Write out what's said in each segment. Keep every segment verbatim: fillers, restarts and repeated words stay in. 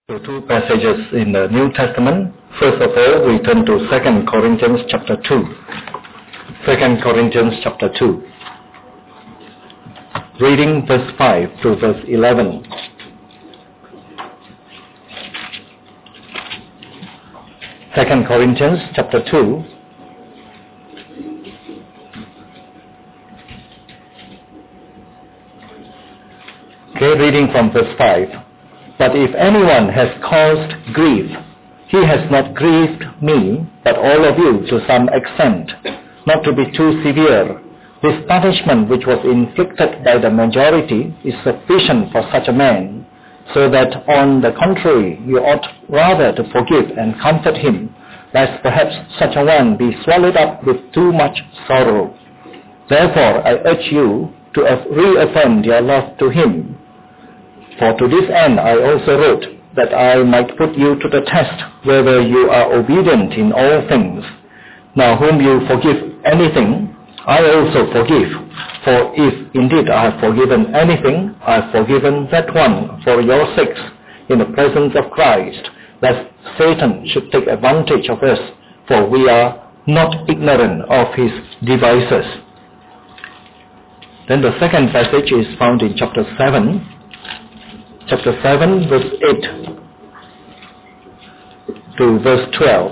To two passages in the New Testament. First of all, we turn to Second Corinthians chapter two. Second Corinthians chapter two. Reading verse five to verse eleven. Second Corinthians chapter two. Okay, reading from verse five. But if anyone has caused grief, he has not grieved me, but all of you to some extent. Not to be too severe, this punishment which was inflicted by the majority is sufficient for such a man, so that on the contrary you ought rather to forgive and comfort him, lest perhaps such a one be swallowed up with too much sorrow. Therefore I urge you to reaffirm your love to him. For to this end I also wrote, that I might put you to the test, whether you are obedient in all things. Now whom you forgive anything, I also forgive. For if indeed I have forgiven anything, I have forgiven that one for your sakes, in the presence of Christ, lest Satan should take advantage of us, for we are not ignorant of his devices. Then the second passage is found in chapter seven. Chapter seven, verse eight to verse twelve.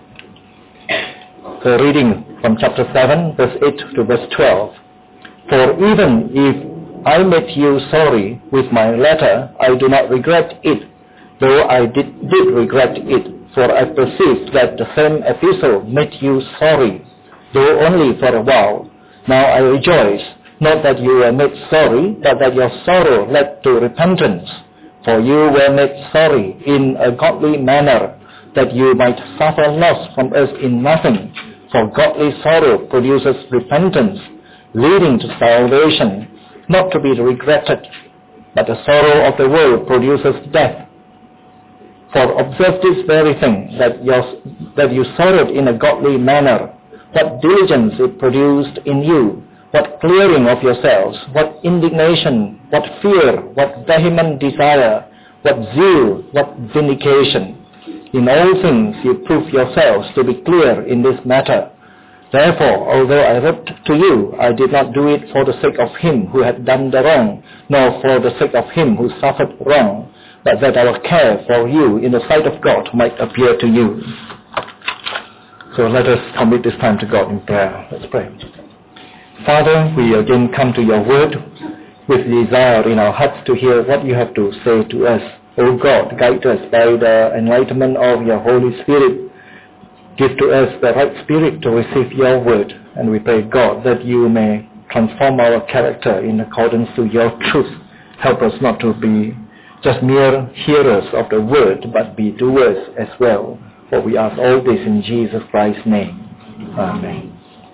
So reading from chapter seven, verse eight to verse twelve. For even if I made you sorry with my letter, I do not regret it, though I did, did regret it, for I perceived that the same epistle made you sorry, though only for a while. Now I rejoice, not that you were made sorry, but that your sorrow led to repentance. For you were made sorry in a godly manner, that you might suffer loss from us in nothing. For godly sorrow produces repentance, leading to salvation, not to be regretted, but the sorrow of the world produces death. For observe this very thing, that, your, that you sorrowed in a godly manner, what diligence it produced in you, what clearing of yourselves, what indignation, what fear, what vehement desire, what zeal, what vindication. In all things you prove yourselves to be clear in this matter. Therefore, although I wrote to you, I did not do it for the sake of him who had done the wrong, nor for the sake of him who suffered wrong, but that our care for you in the sight of God might appear to you. So let us commit this time to God in prayer. Let's pray. Father, we again come to your word with desire in our hearts to hear what you have to say to us. O God, guide us by the enlightenment of your Holy Spirit. Give to us the right spirit to receive your word. And we pray, God, that you may transform our character in accordance to your truth. Help us not to be just mere hearers of the word, but be doers as well. For we ask all this in Jesus Christ's name. Amen.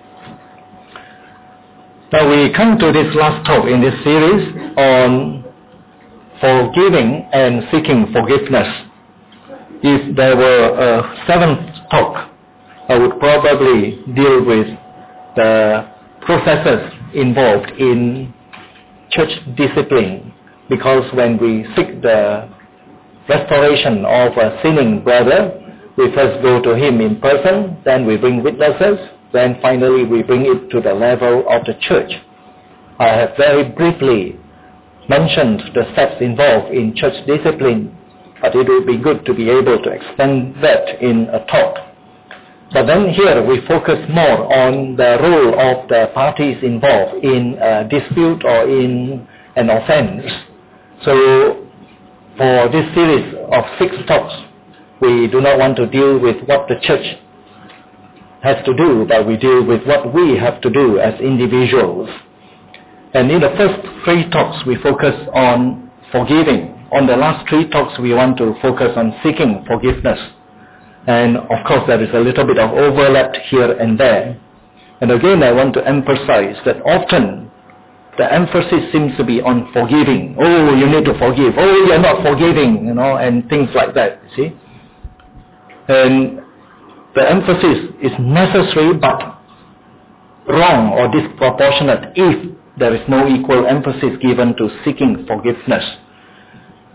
Now we come to this last talk in this series on forgiving and seeking forgiveness. If there were a seventh talk, I would probably deal with the processes involved in church discipline, because when we seek the restoration of a sinning brother, we first go to him in person, then we bring witnesses, then finally we bring it to the level of the church. I have very briefly mentioned the steps involved in church discipline, but it would be good to be able to extend that in a talk. But then here we focus more on the role of the parties involved in a dispute or in an offense. So for this series of six talks, we do not want to deal with what the church has to do, but we deal with what we have to do as individuals. And in the first three talks, we focus on forgiving. On the last three talks, we want to focus on seeking forgiveness. And of course, there is a little bit of overlap here and there. And again, I want to emphasize that often the emphasis seems to be on forgiving. Oh, you need to forgive. Oh, you're not forgiving, you know, and things like that, you see. And the emphasis is necessary but wrong or disproportionate if there is no equal emphasis given to seeking forgiveness.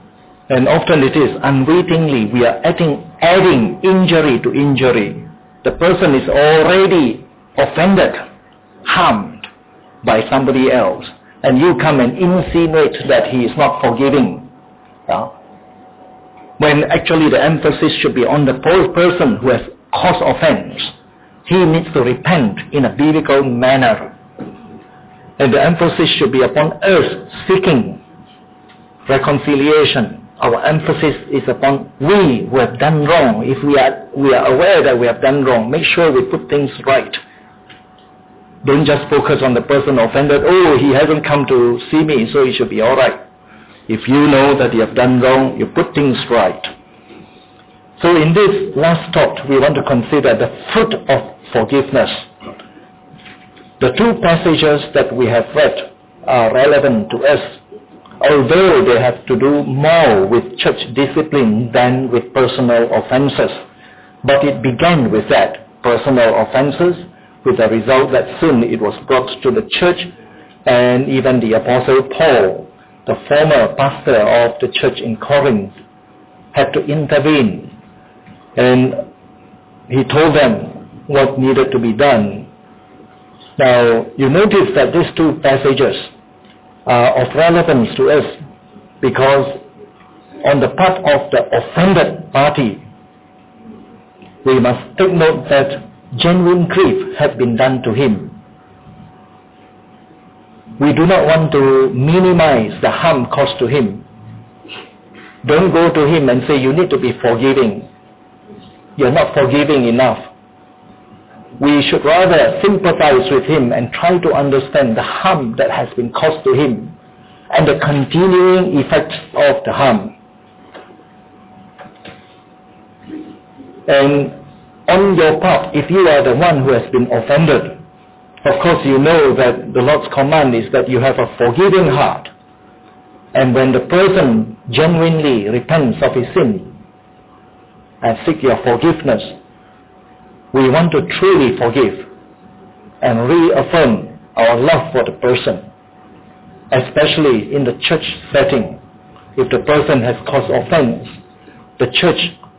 And often it is unwittingly we are adding, adding injury to injury. The person is already offended, harmed by somebody else, and you come and insinuate that he is not forgiving. Yeah? When actually the emphasis should be on the person who has caused offense. He needs to repent in a biblical manner. And the emphasis should be upon us seeking reconciliation. Our emphasis is upon we who have done wrong. If we are, we are aware that we have done wrong, make sure we put things right. Don't just focus on the person offended. Oh, he hasn't come to see me, so he should be alright. If you know that you have done wrong, you put things right. So in this last thought, we want to consider the fruit of forgiveness. The two passages that we have read are relevant to us, although they have to do more with church discipline than with personal offenses. But it began with that, personal offenses, with the result that soon it was brought to the church, and even the Apostle Paul, the former pastor of the church in Corinth, had to intervene, and he told them what needed to be done. Now, you notice that these two passages are of relevance to us because on the part of the offended party, we must take note that genuine grief has been done to him. We do not want to minimize the harm caused to him. Don't go to him and say, you need to be forgiving. You're not forgiving enough. We should rather sympathize with him and try to understand the harm that has been caused to him and the continuing effects of the harm. And on your part, if you are the one who has been offended, of course you know that the Lord's command is that you have a forgiving heart. And when the person genuinely repents of his sin and seek your forgiveness, we want to truly forgive and reaffirm our love for the person, especially in the church setting. If the person has caused offense, the church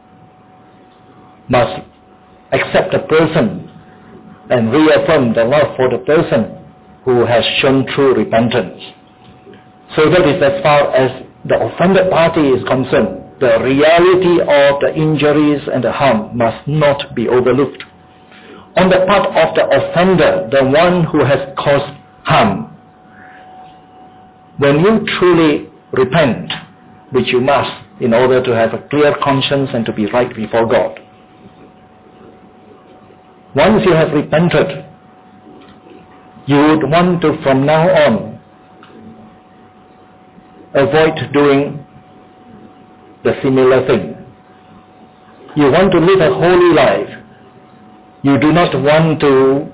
must accept the person and reaffirm the love for the person who has shown true repentance. So that is as far as the offended party is concerned. The reality of the injuries and the harm must not be overlooked. On the part of the offender, the one who has caused harm, when you truly repent, which you must in order to have a clear conscience and to be right before God, once you have repented, you would want to from now on avoid doing the similar thing. You want to live a holy life. You do not want to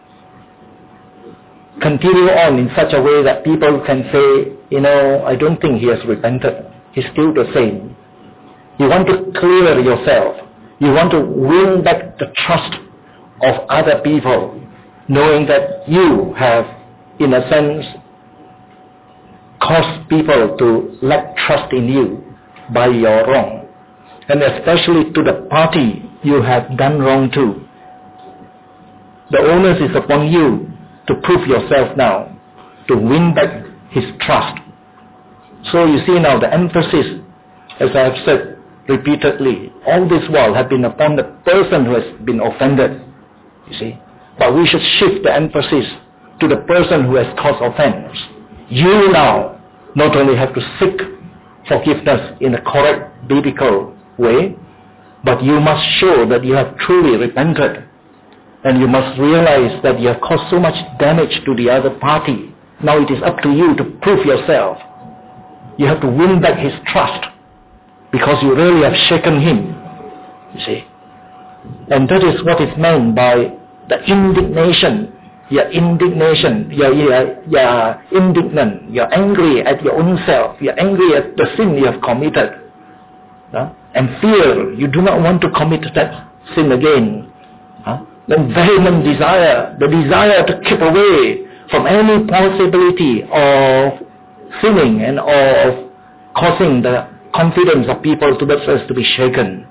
continue on in such a way that people can say, you know, I don't think he has repented. He's still the same. You want to clear yourself. You want to win back the trust of other people, knowing that you have, in a sense, caused people to lack trust in you by your wrong. And especially to the party you have done wrong to. The onus is upon you to prove yourself now, to win back his trust. So you see now the emphasis, as I have said repeatedly, all this while have been upon the person who has been offended. You see, but we should shift the emphasis to the person who has caused offense. You now not only have to seek forgiveness in a correct biblical way, but you must show that you have truly repented, and you must realize that you have caused so much damage to the other party. Now it is up to you to prove yourself. You have to win back his trust because you really have shaken him. You see, and that is what is meant by the indignation. You're indignation. You're, you're, you're indignant. You're angry at your own self. You're angry at the sin you have committed. Huh? And fear. You do not want to commit that sin again. Huh? Then vehement desire. The desire to keep away from any possibility of sinning and of causing the confidence of people towards us to be shaken.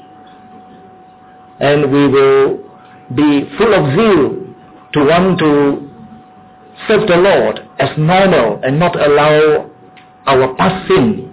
And we will be full of zeal to want to serve the Lord as normal and not allow our past sin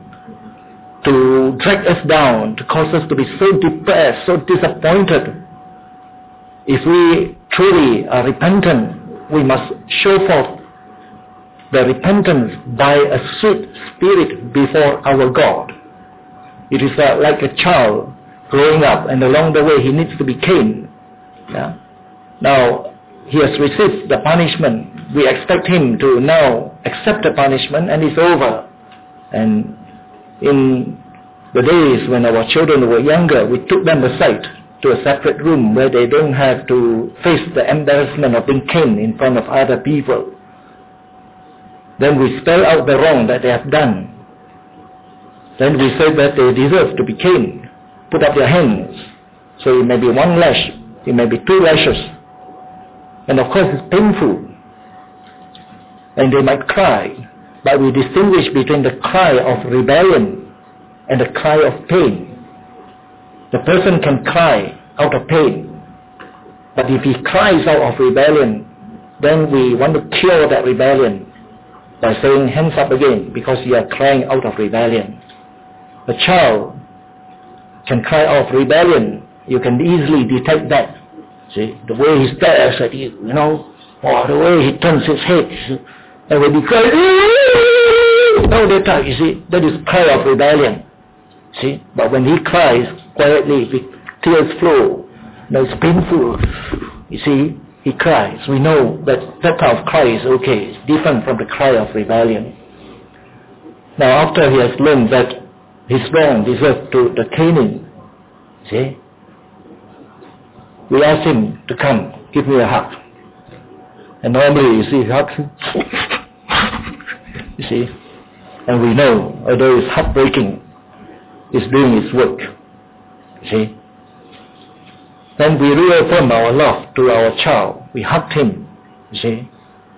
to drag us down, to cause us to be so depressed, so disappointed. If we truly are repentant, we must show forth the repentance by a sweet spirit before our God. It is uh, like a child growing up, and along the way he needs to be caned. Yeah? Now, he has received the punishment. We expect him to now accept the punishment, and it's over. And in the days when our children were younger, we took them aside to a separate room where they don't have to face the embarrassment of being caned in front of other people. Then we spell out the wrong that they have done. Then we say that they deserve to be caned. Put up their hands. So it may be one lash, it may be two lashes. And of course it's painful. And they might cry. But we distinguish between the cry of rebellion and the cry of pain. The person can cry out of pain. But if he cries out of rebellion, then we want to cure that rebellion by saying hands up again, because you are crying out of rebellion. The child can cry out of rebellion. You can easily detect that. See, the way he stares at you, you know, or the way he turns his head. And when he cries, no, that time, you see, that is cry of rebellion. See, but when he cries quietly, with tears flow, no, it's painful. You see, he cries. We know that that kind of cry is okay. It's different from the cry of rebellion. Now, after he has learned that his wrong deserves to the caning, see, we ask him to come, give me a hug. And normally, you see, he hugs him. You see, and we know, although it's heartbreaking, it's doing its work. You see. Then we reaffirm our love to our child. We hugged him. You see.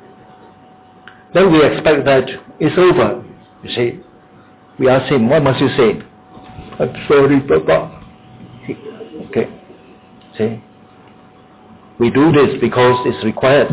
Then we expect that it's over. You see. We ask him, what must you say? I'm sorry, Papa. Okay. See. We do this because it's required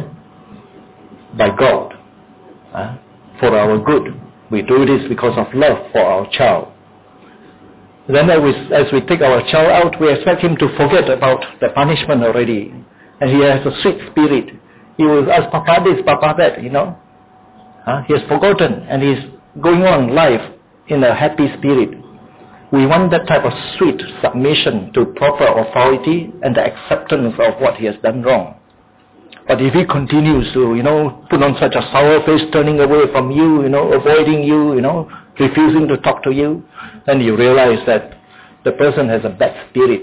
by God. Uh, for our good. We do this because of love for our child. Then as we, as we take our child out, we expect him to forget about the punishment already. And he has a sweet spirit. He will ask, Papa this, Papa that, you know. Uh, he has forgotten, and he's going on life in a happy spirit. We want that type of sweet submission to proper authority and the acceptance of what he has done wrong. But if he continues to, you know, put on such a sour face, turning away from you, you know, avoiding you, you know, refusing to talk to you, then you realize that the person has a bad spirit.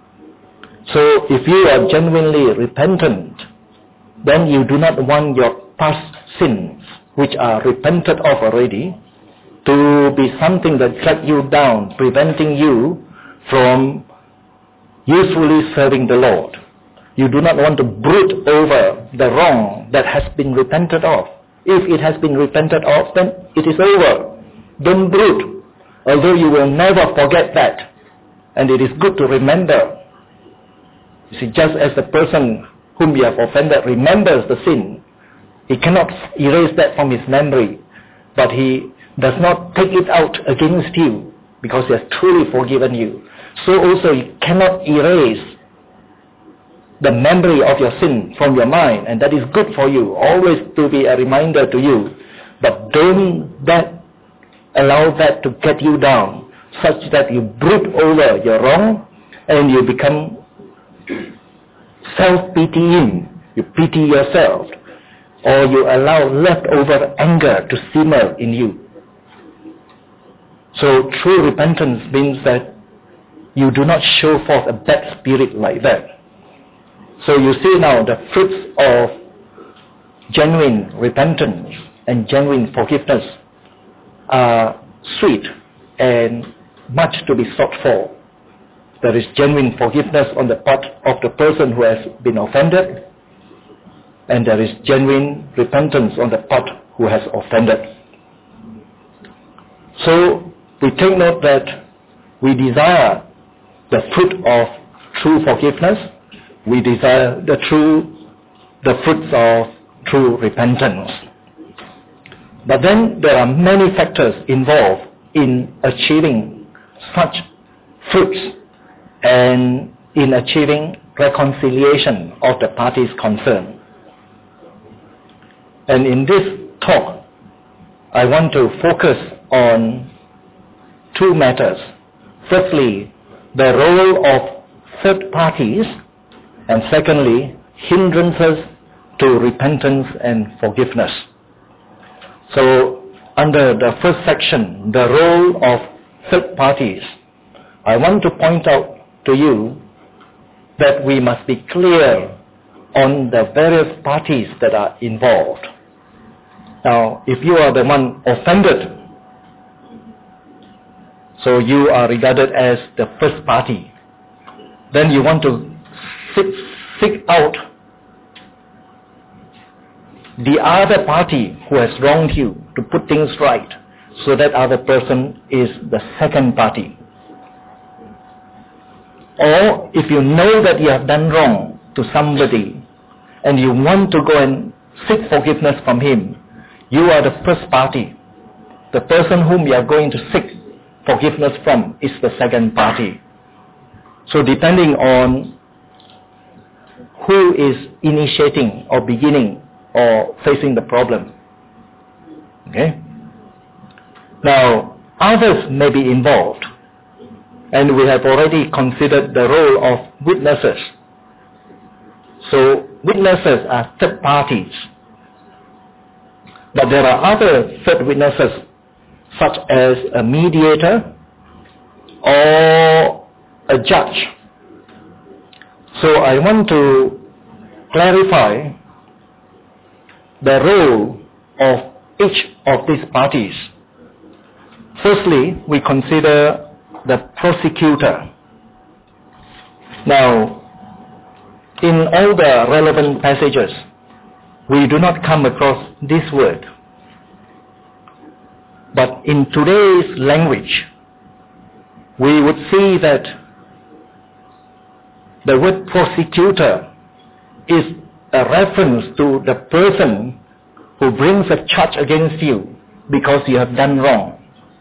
So if you are genuinely repentant, then you do not want your past sins, which are repented of already, to be something that drags you down, preventing you from usefully serving the Lord. You do not want to brood over the wrong that has been repented of. If it has been repented of, then it is over. Don't brood, although you will never forget that. And it is good to remember. You see, just as the person whom you have offended remembers the sin, he cannot erase that from his memory, but he does not take it out against you because he has truly forgiven you. So also he cannot erase the memory of your sin from your mind, and that is good for you, always to be a reminder to you. But don't that allow that to get you down, such that you brood over your wrong and you become self-pitying. You pity yourself, or you allow leftover anger to simmer in you. So true repentance means that you do not show forth a bad spirit like that. So you see now the fruits of genuine repentance and genuine forgiveness are sweet and much to be sought for. There is genuine forgiveness on the part of the person who has been offended, and there is genuine repentance on the part who has offended. So we take note that we desire the fruit of true forgiveness. We desire the true, the fruits of true repentance. But then there are many factors involved in achieving such fruits and in achieving reconciliation of the parties concerned. And in this talk, I want to focus on two matters. Firstly, the role of third parties, and secondly, hindrances to repentance and forgiveness. So, under the first section, the role of third parties, I want to point out to you that we must be clear on the various parties that are involved. Now, if you are the one offended, so you are regarded as the first party, then you want to seek, seek out the other party who has wronged you to put things right, so that other person is the second party. Or if you know that you have done wrong to somebody and you want to go and seek forgiveness from him, you are the first party. The person whom you are going to seek forgiveness from is the second party. So depending on who is initiating or beginning or facing the problem. Okay? Now, others may be involved, and we have already considered the role of witnesses. So witnesses are third parties. But there are other third witnesses, such as a mediator or a judge. So I want to clarify the role of each of these parties. Firstly, we consider the prosecutor. Now, in all the relevant passages, we do not come across this word. But in today's language, we would see that the word prosecutor is a reference to the person who brings a charge against you because you have done wrong.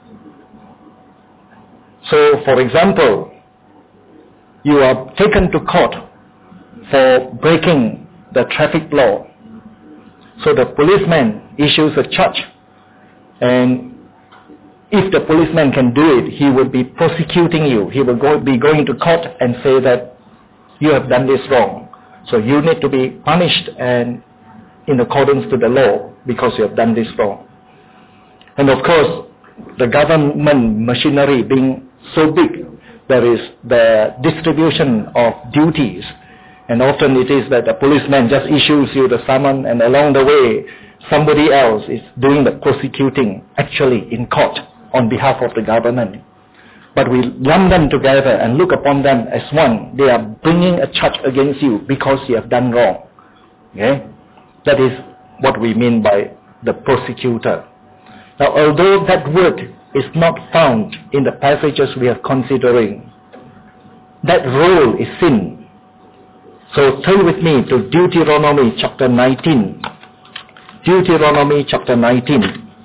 So, for example, you are taken to court for breaking the traffic law. So the policeman issues a charge, and if the policeman can do it, he will be prosecuting you. He will go, be going to court and say that you have done this wrong. So you need to be punished and in accordance to the law because you have done this wrong. And of course, the government machinery being so big, there is the distribution of duties. And often it is that the policeman just issues you the summons, and along the way, somebody else is doing the prosecuting actually in court on behalf of the government. But we lump them together and look upon them as one. They are bringing a charge against you because you have done wrong. Okay? That is what we mean by the prosecutor. Now, although that word is not found in the passages we are considering, that role is sin. So turn with me to Deuteronomy chapter nineteen. Deuteronomy chapter nineteen.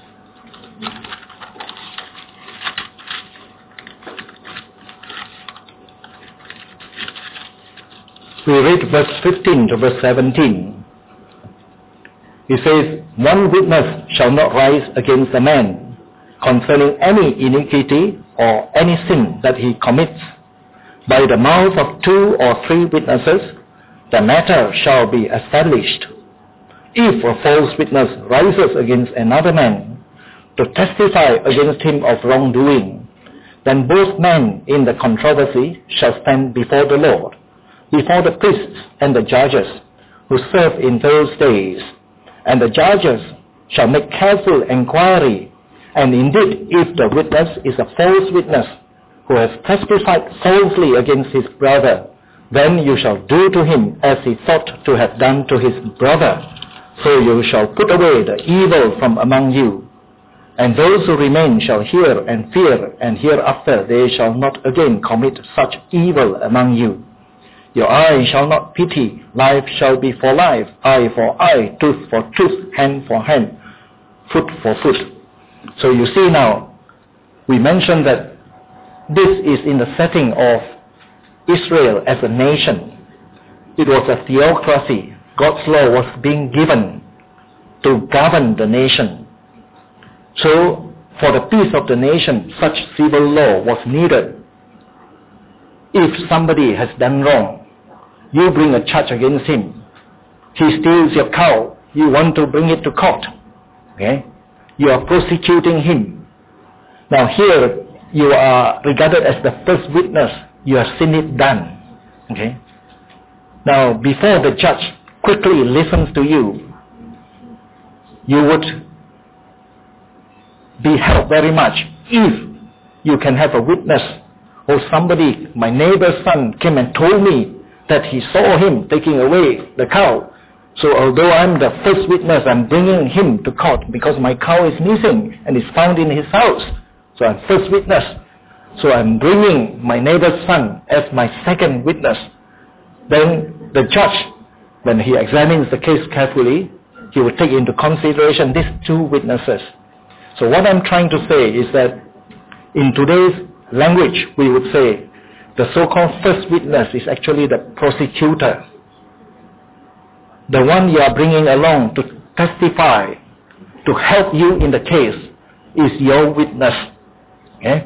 We read verse fifteen to verse seventeen. He says, one witness shall not rise against a man concerning any iniquity or any sin that he commits. By the mouth of two or three witnesses, the matter shall be established. If a false witness rises against another man to testify against him of wrongdoing, then both men in the controversy shall stand before the Lord, before the priests and the judges who serve in those days. And the judges shall make careful inquiry, and indeed if the witness is a false witness who has testified falsely against his brother, then you shall do to him as he thought to have done to his brother. So you shall put away the evil from among you. And those who remain shall hear and fear, and hereafter they shall not again commit such evil among you. Your eye shall not pity, life shall be for life, eye for eye, tooth for tooth, hand for hand, foot for foot. So you see now, we mentioned that this is in the setting of Israel as a nation. It was a theocracy. God's law was being given to govern the nation. So, for the peace of the nation, such civil law was needed. If somebody has done wrong, you bring a charge against him. He steals your cow, you want to bring it to court. Okay? You are prosecuting him. Now here, you are regarded as the first witness. You have seen it done. Okay? Now, before the judge quickly listens to you, you would be helped very much if you can have a witness. Or somebody, my neighbor's son came and told me that he saw him taking away the cow. So although I'm the first witness, I'm bringing him to court because my cow is missing and is found in his house. So I'm first witness. So I'm bringing my neighbor's son as my second witness. Then the judge, when he examines the case carefully, he will take into consideration these two witnesses. So what I'm trying to say is that in today's language, we would say the so-called first witness is actually the prosecutor. The one you are bringing along to testify, to help you in the case, is your witness. Okay?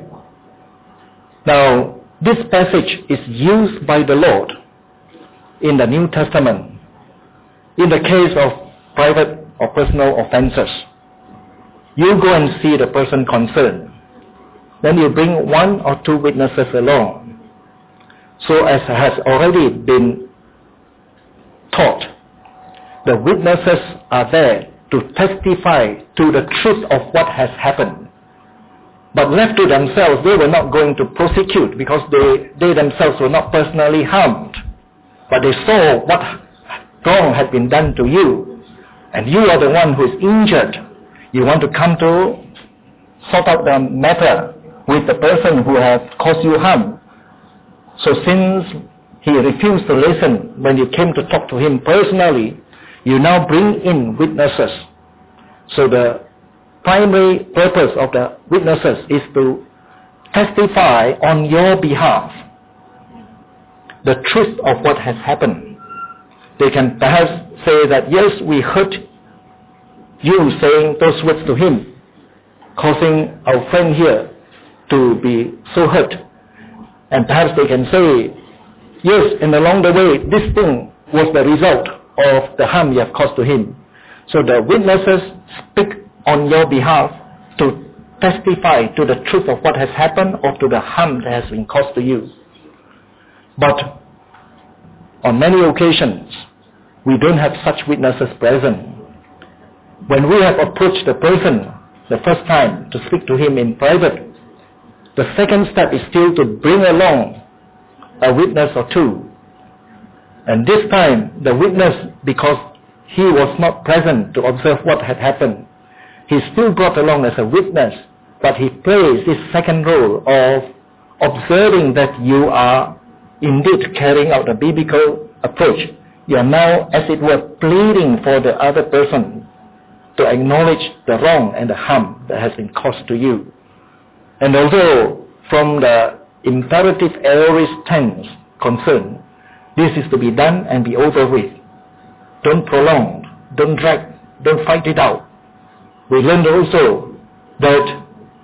Now, this passage is used by the Lord in the New Testament in the case of private or personal offenses. You go and see the person concerned. Then you bring one or two witnesses along. So as has already been taught, the witnesses are there to testify to the truth of what has happened. But left to themselves, they were not going to prosecute because they, they themselves were not personally harmed. But they saw what wrong had been done to you. And you are the one who is injured. You want to come to sort out the matter with the person who has caused you harm. So since he refused to listen when you came to talk to him personally, you now bring in witnesses. So the primary purpose of the witnesses is to testify on your behalf the truth of what has happened. They can perhaps say that, yes, we heard you saying those words to him, causing our friend here to be so hurt. And perhaps they can say, yes, and along the way, this thing was the result of the harm you have caused to him. So the witnesses speak on your behalf to testify to the truth of what has happened or to the harm that has been caused to you. But on many occasions, we don't have such witnesses present. When we have approached the person the first time to speak to him in private, the second step is still to bring along a witness or two. And this time, the witness, because he was not present to observe what had happened, he still brought along as a witness, but he plays this second role of observing that you are indeed carrying out the biblical approach. You are now, as it were, pleading for the other person to acknowledge the wrong and the harm that has been caused to you. And although from the imperative aorist tense concerned, this is to be done and be over with. Don't prolong, don't drag, don't fight it out. We learned also that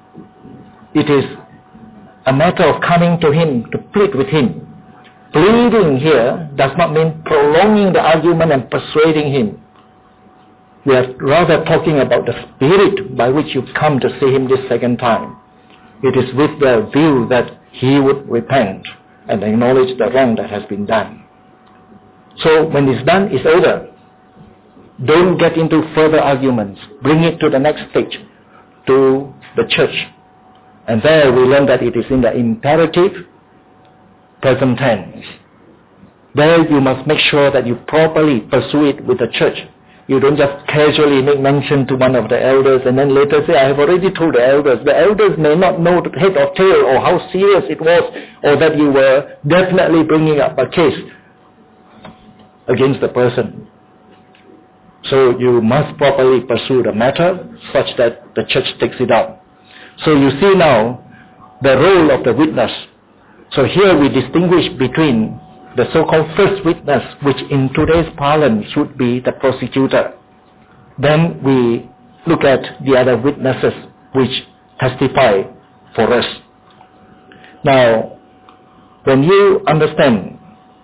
it is a matter of coming to him to plead with him. Pleading here does not mean prolonging the argument and persuading him. We are rather talking about the spirit by which you come to see him this second time. It is with the view that he would repent and acknowledge the wrong that has been done. So when it's done, it's over. Don't get into further arguments. Bring it to the next stage, to the church. And there we learn that it is in the imperative present tense. There you must make sure that you properly pursue it with the church. You don't just casually make mention to one of the elders and then later say, I have already told the elders. The elders may not know the head or tail or how serious it was, or that you were definitely bringing up a case against the person. So you must properly pursue the matter such that the church takes it up. So you see now the role of the witness. So here we distinguish between the so-called first witness, which in today's parlance should be the prosecutor. Then we look at the other witnesses which testify for us. Now, when you understand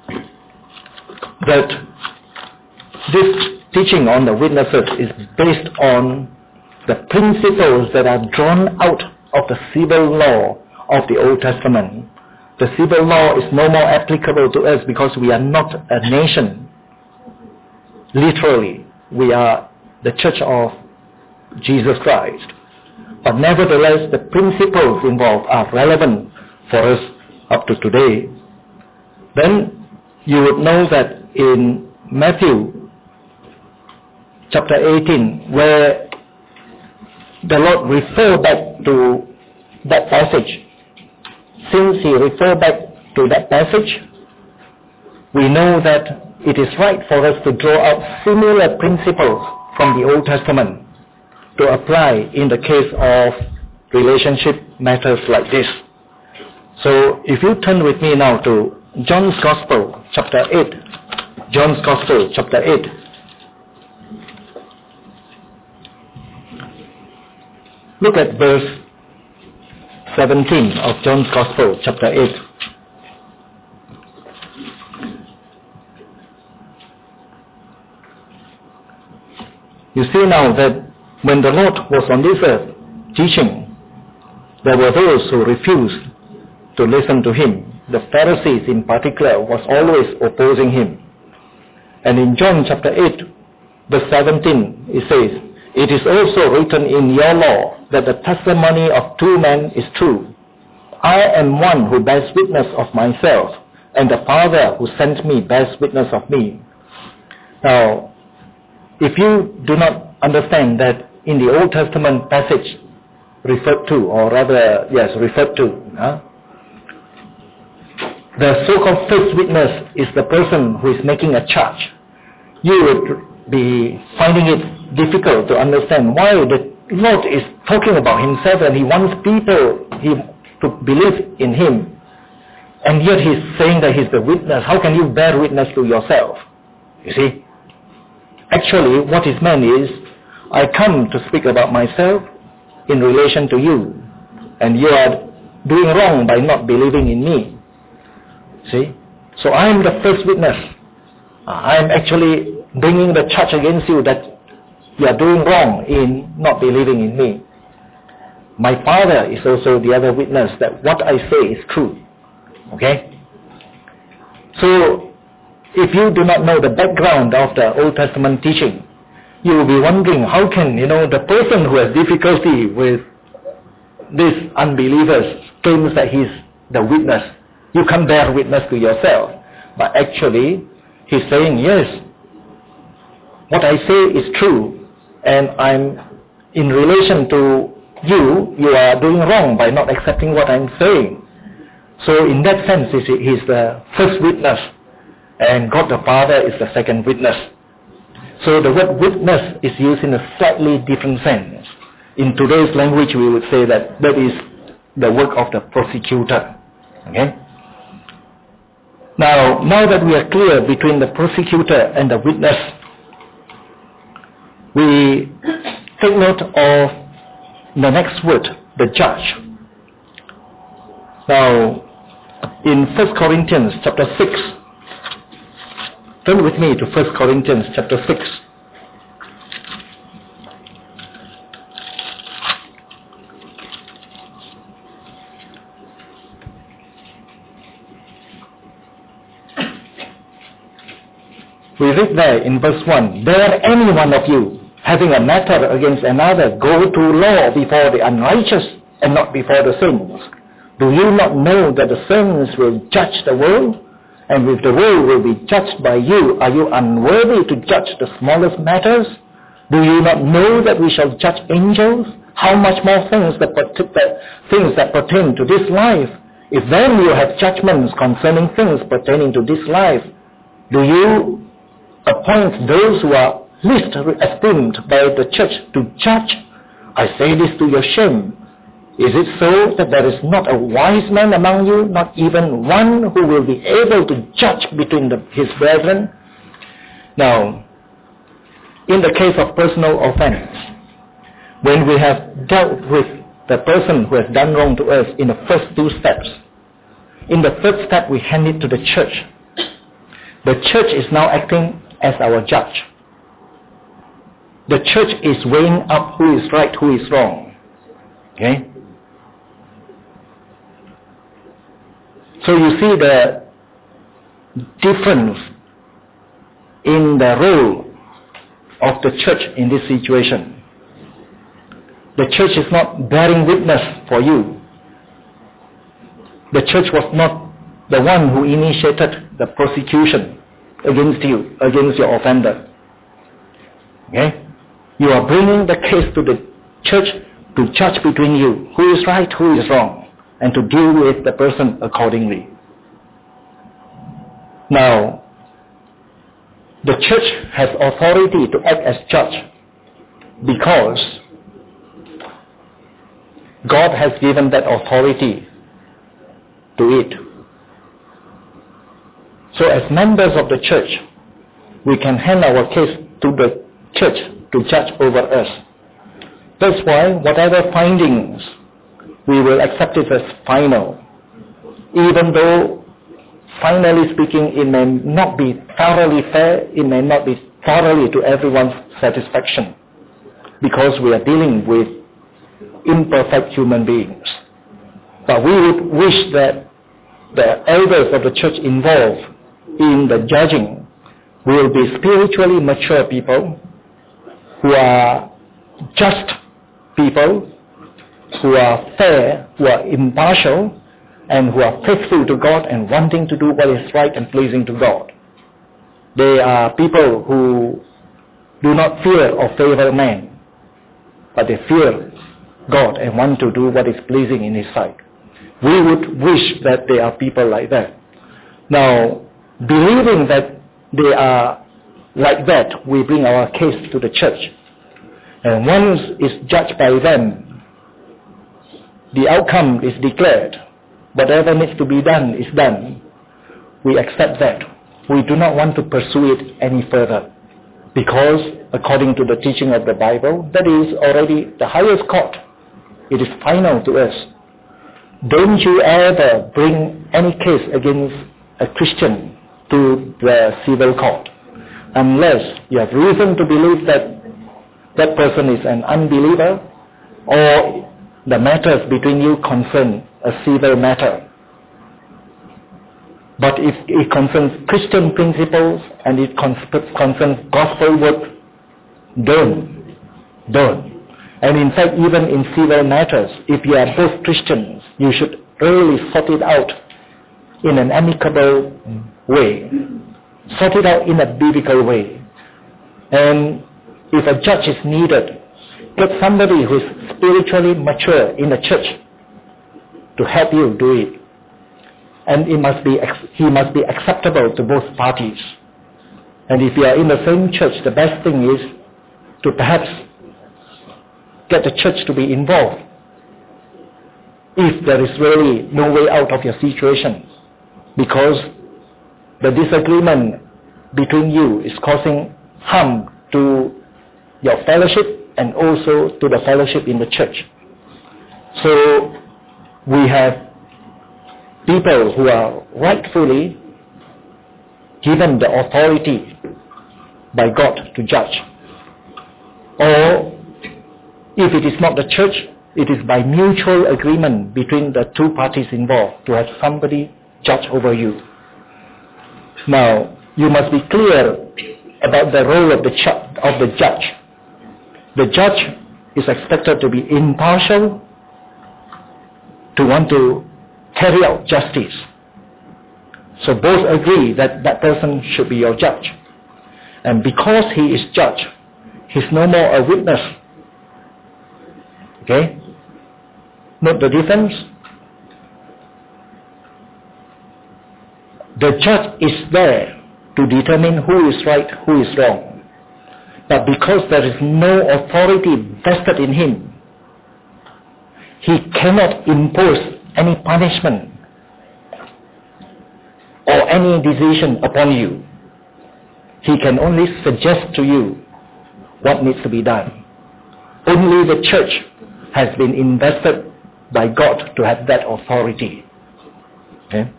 that this teaching on the witnesses is based on the principles that are drawn out of the civil law of the Old Testament, the civil law is no more applicable to us because we are not a nation. Literally, we are the church of Jesus Christ. But nevertheless, the principles involved are relevant for us up to today. Then you would know that in Matthew chapter eighteen, where the Lord referred back to that passage, since he referred back to that passage, we know that it is right for us to draw out similar principles from the Old Testament to apply in the case of relationship matters like this. So if you turn with me now to John's Gospel, chapter eight. John's Gospel, chapter eight. Look at verse seventeen of John's Gospel, chapter eight. You see now that when the Lord was on this earth teaching, there were those who refused to listen to him. The Pharisees in particular was always opposing him. And in John chapter eight, verse seventeen, it says, "It is also written in your law that the testimony of two men is true. I am one who bears witness of myself, and the Father who sent me bears witness of me." Now, if you do not understand that in the Old Testament passage referred to, or rather, yes, referred to, huh? the so-called first witness is the person who is making a charge. You would be finding it difficult to understand why the Lord is talking about himself and he wants people he, to believe in him, and yet he's saying that he's the witness. How can you bear witness to yourself? You see? Actually, what is meant is, I come to speak about myself in relation to you, and you are doing wrong by not believing in me. See? So I am the first witness. I am actually bringing the charge against you that you are doing wrong in not believing in me. My Father is also the other witness that what I say is true. Okay? So, if you do not know the background of the Old Testament teaching, you will be wondering how can, you know, the person who has difficulty with these unbelievers claims that he's the witness. You can't bear witness to yourself. But actually, he's saying, yes, what I say is true, and I'm in relation to you, you are doing wrong by not accepting what I'm saying. So in that sense, he's the first witness, and God the Father is the second witness. So the word witness is used in a slightly different sense. In today's language, we would say that that is the work of the prosecutor. Okay? Now, now that we are clear between the prosecutor and the witness, we take note of the next word, the judge. Now, in First Corinthians chapter six, turn with me to First Corinthians chapter six. We read there in verse one, "Dare any one of you, having a matter against another, go to law before the unrighteous and not before the saints? Do you not know that the saints will judge the world? And if the world will be judged by you, are you unworthy to judge the smallest matters? Do you not know that we shall judge angels? How much more things that, that things that pertain to this life? If then you have judgments concerning things pertaining to this life, do you appoint those who are least esteemed by the church to judge? I say this to your shame. Is it so that there is not a wise man among you, not even one who will be able to judge between the, his brethren? Now, in the case of personal offense, when we have dealt with the person who has done wrong to us in the first two steps, in the third step we hand it to the church. The church is now acting as our judge. The church is weighing up who is right, who is wrong. Okay? So you see the difference in the role of the church in this situation. The church is not bearing witness for you. The church was not the one who initiated the prosecution against you, against your offender. Okay? You are bringing the case to the church to judge between you, who is right, who is wrong, and to deal with the person accordingly. Now, the church has authority to act as judge because God has given that authority to it. So as members of the church, we can hand our case to the church to judge over us. That's why whatever findings, we will accept it as final. Even though, finally speaking, it may not be thoroughly fair, it may not be thoroughly to everyone's satisfaction, because we are dealing with imperfect human beings. But we would wish that the elders of the church involved in the judging will be spiritually mature people who are just people, who are fair, who are impartial, and who are faithful to God and wanting to do what is right and pleasing to God. They are people who do not fear or favor man, but they fear God and want to do what is pleasing in His sight. We would wish that they are people like that. Now, believing that they are like that, we bring our case to the church. And once it's judged by them, the outcome is declared. Whatever needs to be done is done. We accept that. We do not want to pursue it any further, because according to the teaching of the Bible, that is already the highest court. It is final to us. Don't you ever bring any case against a Christian to the civil court unless you have reason to believe that that person is an unbeliever, or the matters between you concern a civil matter. But if it concerns Christian principles and it concerns gospel work, don't. Don't. And in fact, even in civil matters, if you are both Christians, you should really sort it out in an amicable way. Sort it out in a biblical way. And if a judge is needed, get somebody who is spiritually mature in the church to help you do it. And it must be, he must be acceptable to both parties. And if you are in the same church, the best thing is to perhaps get the church to be involved if there is really no way out of your situation, because the disagreement between you is causing harm to your fellowship and also to the fellowship in the church. So we have people who are rightfully given the authority by God to judge. Or if it is not the church, it is by mutual agreement between the two parties involved to have somebody judge over you. Now, you must be clear about the role of the, ch- of the judge. The judge is expected to be impartial, to want to carry out justice. So both agree that that person should be your judge. And because he is judge, he's no more a witness. Okay? Note the difference. The judge is there to determine who is right, who is wrong. But because there is no authority vested in him, he cannot impose any punishment or any decision upon you. He can only suggest to you what needs to be done. Only the church has been invested by God to have that authority. Okay?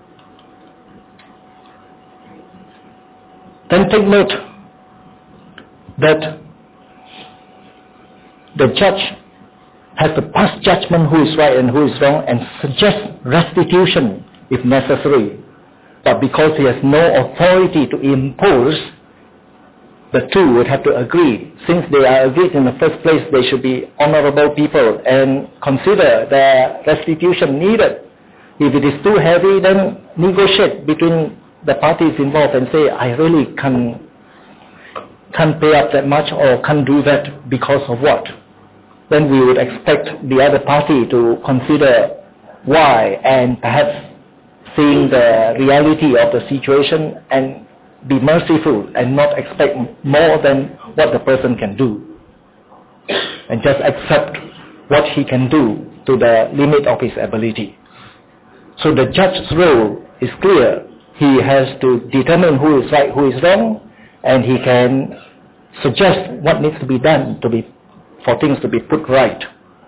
Then take note that the judge has to pass judgment who is right and who is wrong and suggest restitution if necessary. But because he has no authority to impose, the two would have to agree. Since they are agreed in the first place, they should be honorable people and consider the restitution needed. If it is too heavy, then negotiate between the parties involved and say, I really can't, can't pay up that much or can't do that because of what? Then we would expect the other party to consider why and perhaps seeing the reality of the situation and be merciful and not expect more than what the person can do. And just accept what he can do to the limit of his ability. So the judge's role is clear. He has to determine who is right, who is wrong, and he can suggest what needs to be done to be for things to be put right.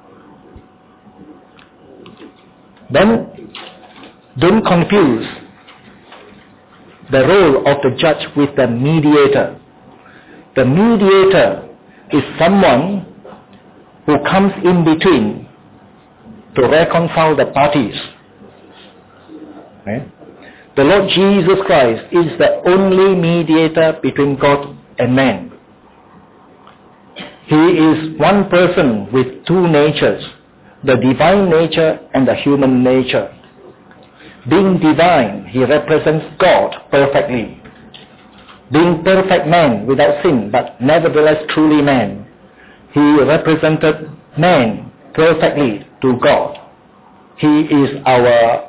Then, don't confuse the role of the judge with the mediator. The mediator is someone who comes in between to reconcile the parties. Okay? The Lord Jesus Christ is the only mediator between God and man. He is one person with two natures, the divine nature and the human nature. Being divine, he represents God perfectly. Being perfect man without sin, but nevertheless truly man, he represented man perfectly to God. He is our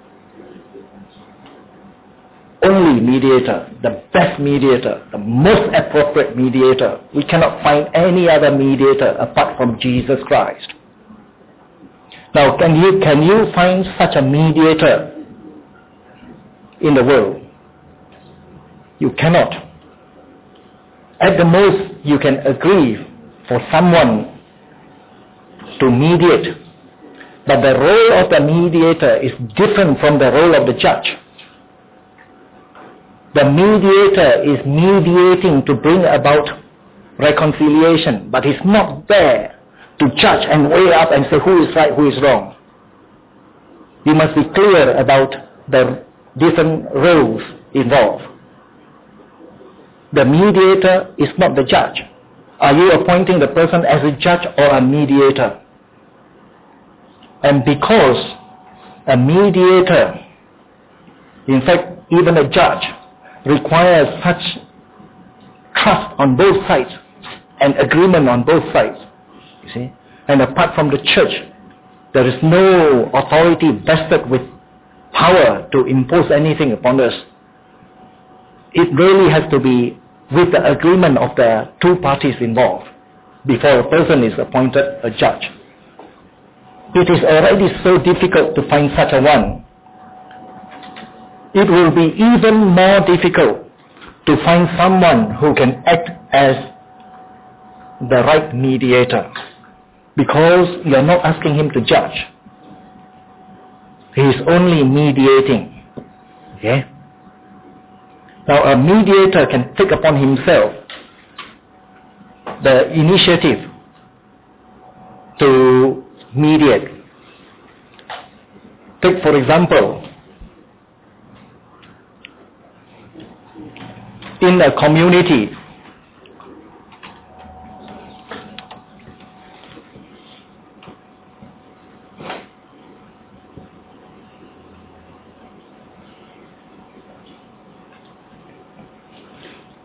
only mediator, the best mediator, the most appropriate mediator. We cannot find any other mediator apart from Jesus Christ. Now, can you, can you find such a mediator in the world? You cannot. At the most, you can agree for someone to mediate. But the role of the mediator is different from the role of the judge. The mediator is mediating to bring about reconciliation, but he's not there to judge and weigh up and say who is right, who is wrong. You must be clear about the different roles involved. The mediator is not the judge. Are you appointing the person as a judge or a mediator? And because a mediator, in fact, even a judge, requires such trust on both sides and agreement on both sides, you see. And apart from the church, there is no authority vested with power to impose anything upon us. It really has to be with the agreement of the two parties involved before a person is appointed a judge. It is already so difficult to find such a one. It will be even more difficult to find someone who can act as the right mediator, because you are not asking him to judge. He is only mediating. Okay? Now a mediator can take upon himself the initiative to mediate. Take for example, in a community,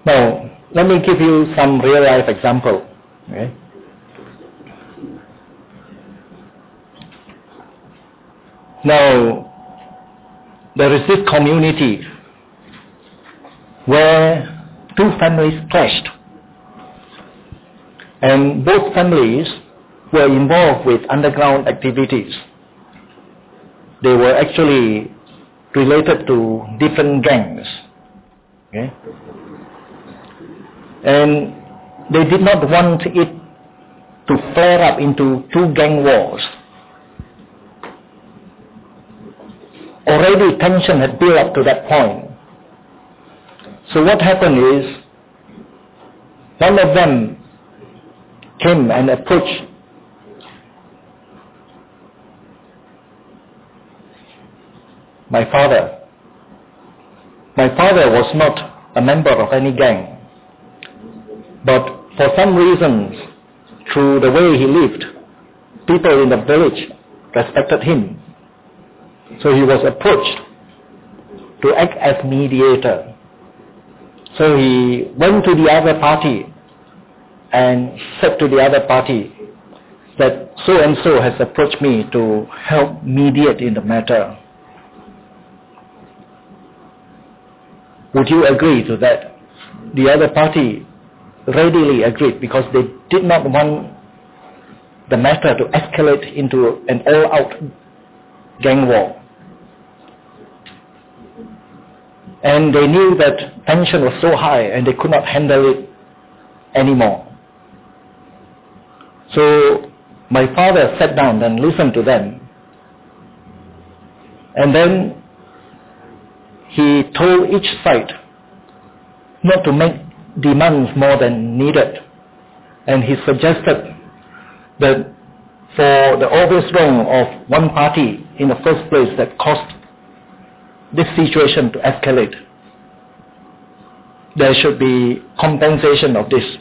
Now, let me give you some real life example. Okay? Now, there is this community where two families clashed, and both families were involved with underground activities. They were actually related to different gangs. Okay? And they did not want it to flare up into two gang wars. Already tension had built up to that point. So what happened is, one of them came and approached my father. My father was not a member of any gang, but for some reasons, through the way he lived, people in the village respected him. So he was approached to act as mediator. So he went to the other party and said to the other party that so and so has approached me to help mediate in the matter. Would you agree to that? The other party readily agreed because they did not want the matter to escalate into an all-out gang war. And they knew that tension was so high and they could not handle it anymore. So my father sat down and listened to them. And then he told each side not to make demands more than needed. And he suggested that for the obvious wrong of one party in the first place that caused this situation to escalate, there should be compensation of this.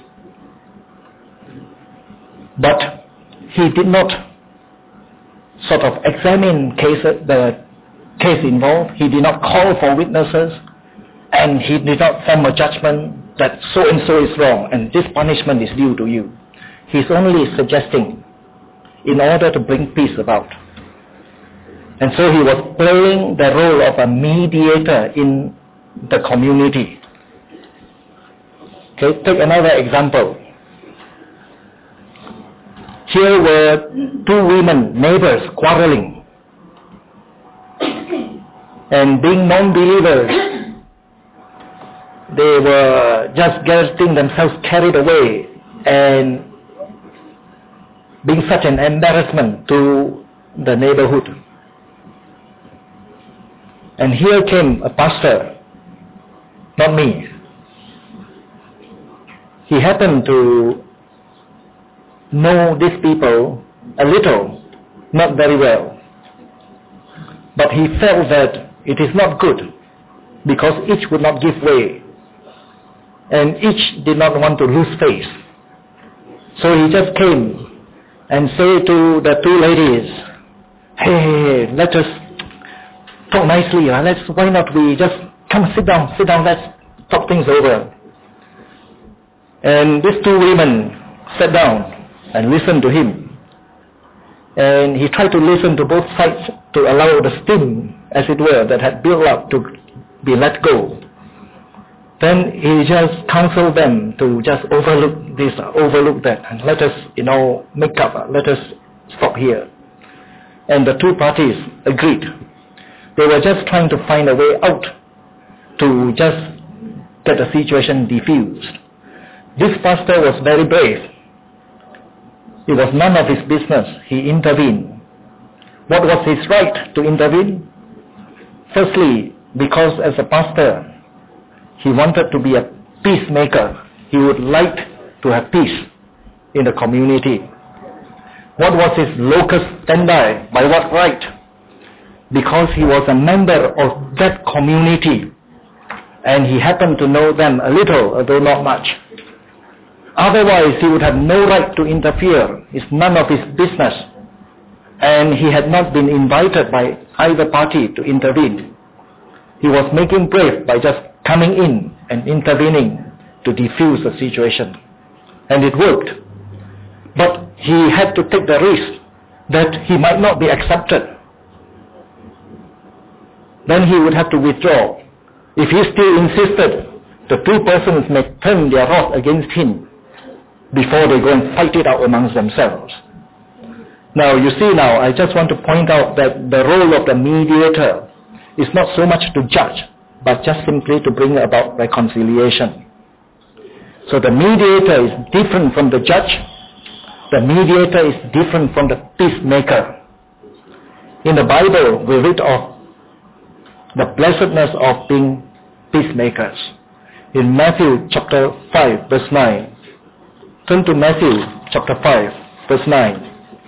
But he did not sort of examine case, the case involved. He did not call for witnesses, and he did not form a judgment that so and so is wrong and this punishment is due to you. He's only suggesting in order to bring peace about. And so he was playing the role of a mediator in the community. Okay, take another example. Here were two women, neighbors, quarreling. And being non-believers, they were just getting themselves carried away and being such an embarrassment to the neighborhood. And here came a pastor, not me. He happened to know these people a little, not very well. But he felt that it is not good because each would not give way and each did not want to lose face. So he just came and said to the two ladies, hey, let us talk nicely. Uh, let's, why not we just come sit down, sit down, let's talk things over. And these two women sat down and listened to him. And he tried to listen to both sides to allow the steam, as it were, that had built up to be let go. Then he just counseled them to just overlook this, overlook that, and let us, you know, make up, let us stop here. And the two parties agreed. They were just trying to find a way out to just get the situation diffused. This pastor was very brave. It was none of his business. He intervened. What was his right to intervene? Firstly, because as a pastor, he wanted to be a peacemaker. He would like to have peace in the community. What was his locus standi? By what right? Because he was a member of that community and he happened to know them a little, although not much. Otherwise, he would have no right to interfere. It's none of his business. And he had not been invited by either party to intervene. He was making brave by just coming in and intervening to defuse the situation. And it worked. But he had to take the risk that he might not be accepted. Then he would have to withdraw. If he still insisted, the two persons may turn their wrath against him before they go and fight it out amongst themselves. Now you see now, I just want to point out that the role of the mediator is not so much to judge, but just simply to bring about reconciliation. So the mediator is different from the judge. The mediator is different from the peacemaker. In the Bible, we read of the blessedness of being peacemakers. In Matthew chapter five, verse nine. Turn to Matthew chapter five, verse nine.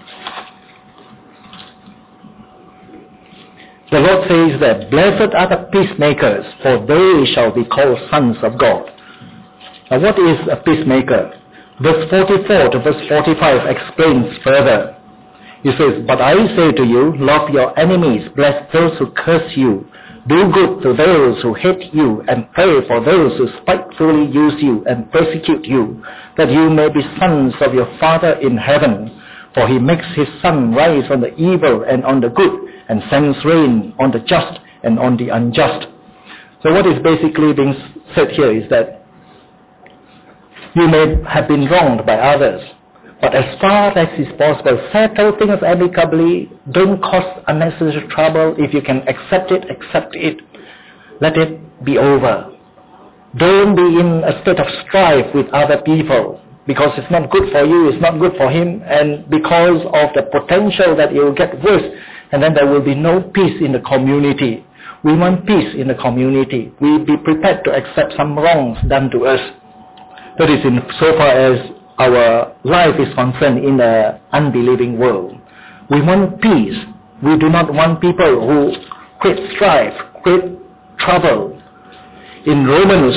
The Lord says that, blessed are the peacemakers, for they shall be called sons of God. Now what is a peacemaker? Verse forty-four to verse forty-five explains further. He says, but I say to you, love your enemies, bless those who curse you, do good to those who hate you, and pray for those who spitefully use you and persecute you, that you may be sons of your Father in heaven. For he makes his sun rise on the evil and on the good, and sends rain on the just and on the unjust. So what is basically being said here is that you may have been wronged by others, but as far as is possible, settle things amicably. Don't cause unnecessary trouble. If you can accept it, accept it. Let it be over. Don't be in a state of strife with other people, because it's not good for you, it's not good for him, and because of the potential that it will get worse, and then there will be no peace in the community. We want peace in the community. We be prepared to accept some wrongs done to us. That is, in so far as our life is concerned in the unbelieving world. We want peace. We do not want people who create strife, create trouble. In Romans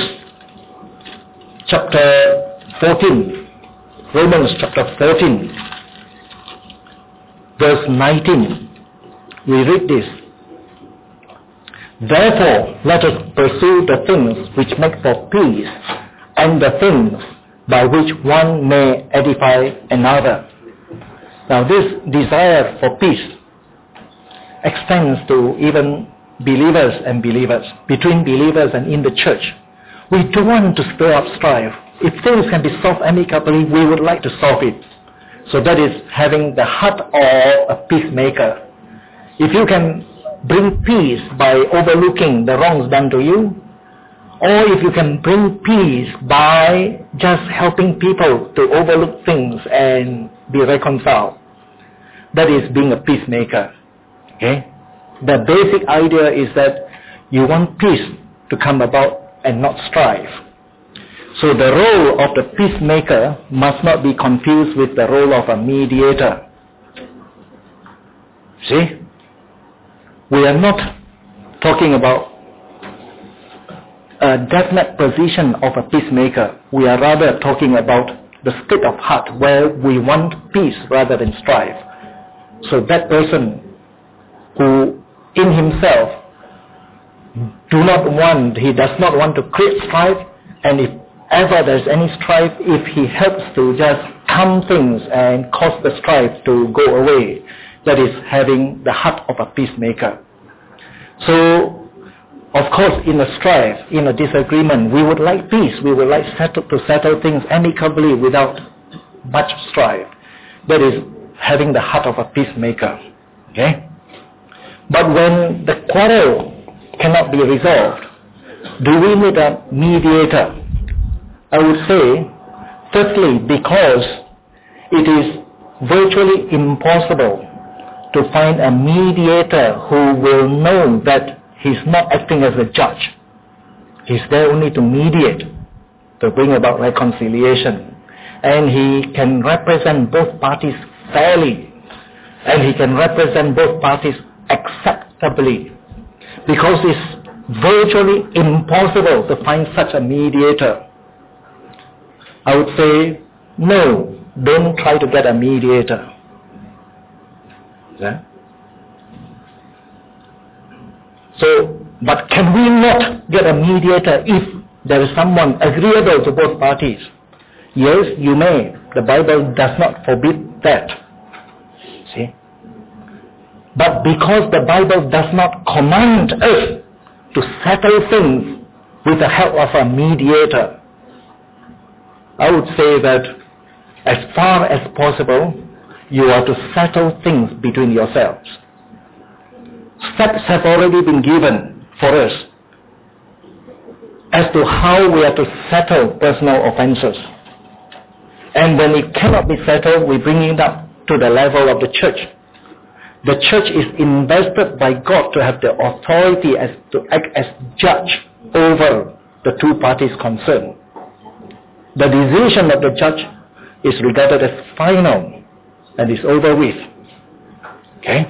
chapter fourteen, Romans chapter fourteen, verse nineteen, we read this. Therefore, let us pursue the things which make for peace, and the things by which one may edify another. Now this desire for peace extends to even believers and believers, between believers and in the church. We don't want to stir up strife. If things can be solved amicably, we would like to solve it. So that is having the heart of a peacemaker. If you can bring peace by overlooking the wrongs done to you, or if you can bring peace by just helping people to overlook things and be reconciled, that is being a peacemaker. Okay? The basic idea is that you want peace to come about and not strife. So the role of the peacemaker must not be confused with the role of a mediator. See? We are not talking about a definite position of a peacemaker. We are rather talking about the state of heart where we want peace rather than strife. So that person who in himself do not want, he does not want to create strife, and if ever there's any strife, if he helps to just calm things and cause the strife to go away, that is having the heart of a peacemaker. So of course, in a strife, in a disagreement, we would like peace. We would like settle, to settle things amicably without much strife. That is having the heart of a peacemaker. Okay? But when the quarrel cannot be resolved, do we need a mediator? I would say, firstly, because it is virtually impossible to find a mediator who will know that he's not acting as a judge. He's there only to mediate, to bring about reconciliation. And he can represent both parties fairly. And he can represent both parties acceptably. Because it's virtually impossible to find such a mediator. I would say, no, don't try to get a mediator. Yeah? So, but can we not get a mediator if there is someone agreeable to both parties, yes, you may. The Bible does not forbid that. See? But because the Bible does not command us to settle things with the help of a mediator, I would say that as far as possible, you are to settle things between yourselves. Steps have already been given for us as to how we are to settle personal offenses. And when it cannot be settled, we bring it up to the level of the church. The church is invested by God to have the authority as to act as judge over the two parties concerned. The decision of the judge is regarded as final and is over with. Okay?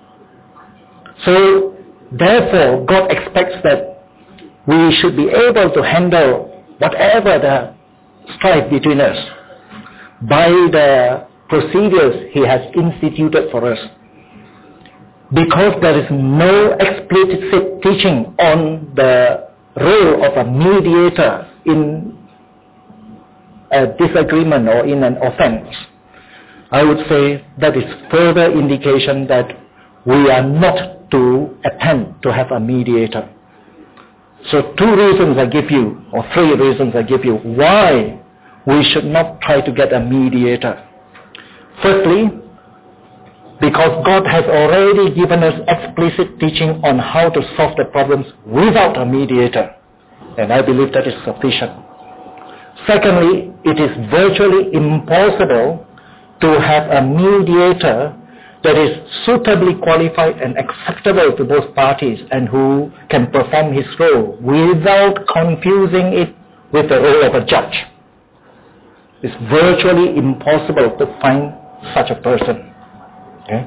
So, therefore, God expects that we should be able to handle whatever the strife between us by the procedures He has instituted for us. Because there is no explicit teaching on the role of a mediator in a disagreement or in an offense, I would say that is further indication that we are not to attempt to have a mediator. So two reasons I give you, or three reasons I give you, why we should not try to get a mediator. Firstly, because God has already given us explicit teaching on how to solve the problems without a mediator. And I believe that is sufficient. Secondly, it is virtually impossible to have a mediator that is suitably qualified and acceptable to both parties and who can perform his role without confusing it with the role of a judge. It's virtually impossible to find such a person. Okay?